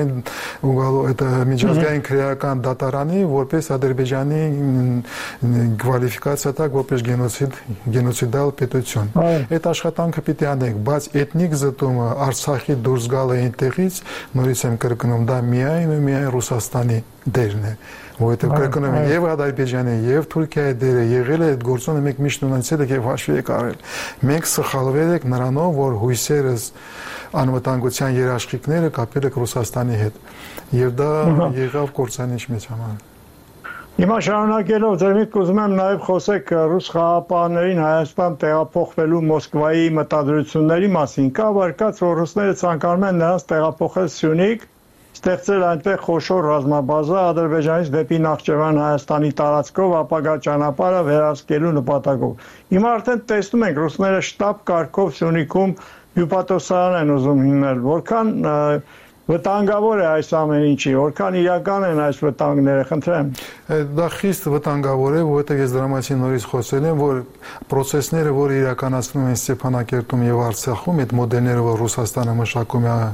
միջազգային քրեական դատարանի որպես Ադրբեջանի կվալիֆիկացիա տակ որպես գենոցիդալ պետություն։ Այդ աշխատանքը պիտի անենք, բայց էթնիկ զտումը Արցախի դուրս գալը այնտեղից նորից եմ կրկնում, դա միայն Ռուսաստանի դերն է, որովհետև կրկնում եմ եւ Ադրբեջանի եւ Թուրքիայի դերը եղել է այդ գործոնը մենք միշտ ունեցել ենք եւ հաշվի եք առել։ Մենք սխալվել ենք նրանով, որ հույսերս անվտանգության երաշխիքները կապել եք Ռուսաստանի հետ եւ դա եղավ կործանիչ մեծ համար։ Հիմա շարունակելով ձեր միտքը ուզում եմ նաև խոսեք ռուս խաղաղապահներին Հայաստան տեղափոխվելու Մոսկվայի մտադրությունների մասին։ Կա վարկած, որ ռուսները ցանկանում են նրանց տեղափոխել Սյունիք, ստեղծել այնտեղ խոշոր ռազմաբազա Ադրբեջանից դեպի Նախճեվան Հայաստանի տարածքով ապագա ճանապարհը վերահսկելու նպատակով։ Հիմա արդեն տեսնում ենք ռուսները շտաբ կարգով Սյունիքում հյուպատոսարան են ուզում հիմնել, որքան վտանգավոր է այս ամեն ինչի, որքան իրական են այս վտանգները, խնդրեմ։ Դա խիստ վտանգավոր է, որովհետև ես դրա մասին նորից խոսել եմ, որ process-ները, որ իրականացնում են Ստեփանակերտում եւ Արցախում, այդ մոդելները, որ Ռուսաստանը մշակում է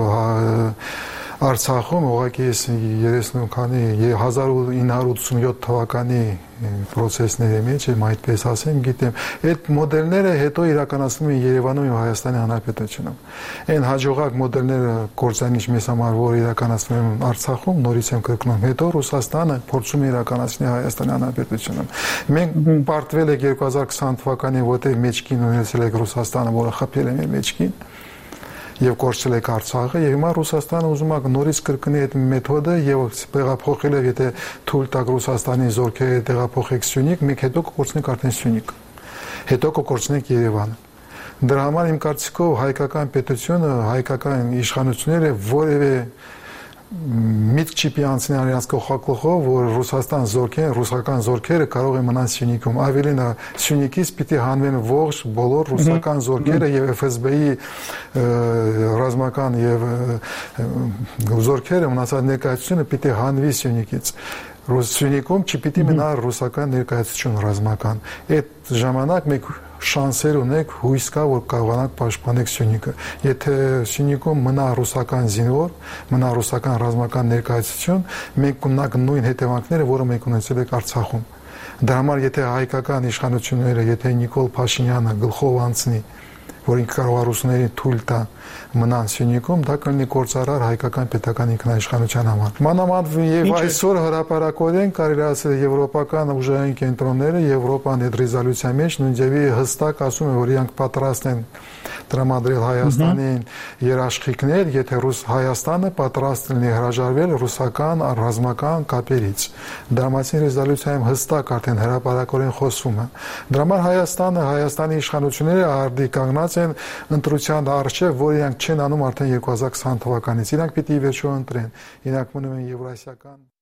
Արցախում, ուղղակի ես 1987 թվականի process-ների մեջ եմ այդպես ասեմ, գիտեմ, այդ մոդելները հետո իրականացնում են Երևանում եւ Հայաստանի Հանրապետությունում։ Այն հաջողակ մոդելները կործանիչ մեզ համար, որ իրականացնում են Արցախում, նորից եմ կրկնում, հետո Ռուսաստանը փորձում է իրականացնել Հայաստանի Հանրապետությունում։ Մենք պարտվել ենք 2020 թվականին, որտեղ մեջքին ունեցել եք Ռուսաստանը, որը խփել է մեր մեջքին եւ կորցրել եք Արցախը եւ հիմա Ռուսաստանը ուզում է նորից կրկնի այդ մեթոդը եւ տեղափոխել է, եթե թույլ տակ Ռուսաստանի զորքերը տեղափոխեք Սյունիք, մենք հետո կկորցնենք արդեն Սյունիք, հետո կկորցնենք Երևանը։ Դրա համար իմ կարծիքով հայկական պետությունը, հայկական իշխանությունները որևէ միտք չի անցնել իրենց կողքով, որ Ռուսաստան զորքերը, ռուսական զորքերը կարող են մնալ Սյունիքում։ Ավելին Սյունիքից պիտի հանվեն ողջ բոլոր ռուսական զորքերը եւ FSB-ի ռազմական եւ զորքերը մնացած ներկայացությունը պիտի հանվի Սյունիքից։ Սյունիքում չպիտի մնա ռուսական ներկայացություն ռազմական։ Այդ ժամանակ մենք շանսեր ունենք, հույս կա, որ կարողանանք պաշտպանել Սյունիքը։ Եթե Սյունիքում մնա ռուսական զինվոր, մնա ռուսական ռազմական ներկայացություն, մենք կունենանք նույն հետևանքները, որը մենք ունեցել ենք Արցախում։ Դրա համար եթե հայկական իշխանությունները, եթե Նիկոլ Փաշինյանը գլխով անցնի, որ ինքը կարող է ռուսներին թույլ տա մնան Սյունիքում, դա կլինի գործարար հայկական պետական ինքնաիշխանության համար։ Մանավանդ եւ այսօր հրապարակորեն կարելի ասել եվրոպական ուժային կենտրոնները Եվրոպան այդ ռեզոլյուցիա մեջ նույնիսկ հստակ ասում են, որ իրանք պատրաստ են տրամադրել Հայաստանին երաշխիքներ, եթե Հայաստանը պատրաստ լինի հրաժարվել ռուսական ռազմական կապերից։ Դրա մասին ռեզոլյուցիայում հստակ արդեն հրապարակորեն խոսվում է։ Դրա համար Հայաստանը, Հայաստանի իշխանությունները արդի կանգնած են ընտրության առջև, որ իրանք չեն անում արդեն 2020 թվականից։ Իրանք պիտի վերջո ընտրեն։ Իրանք մնում են եվրասիական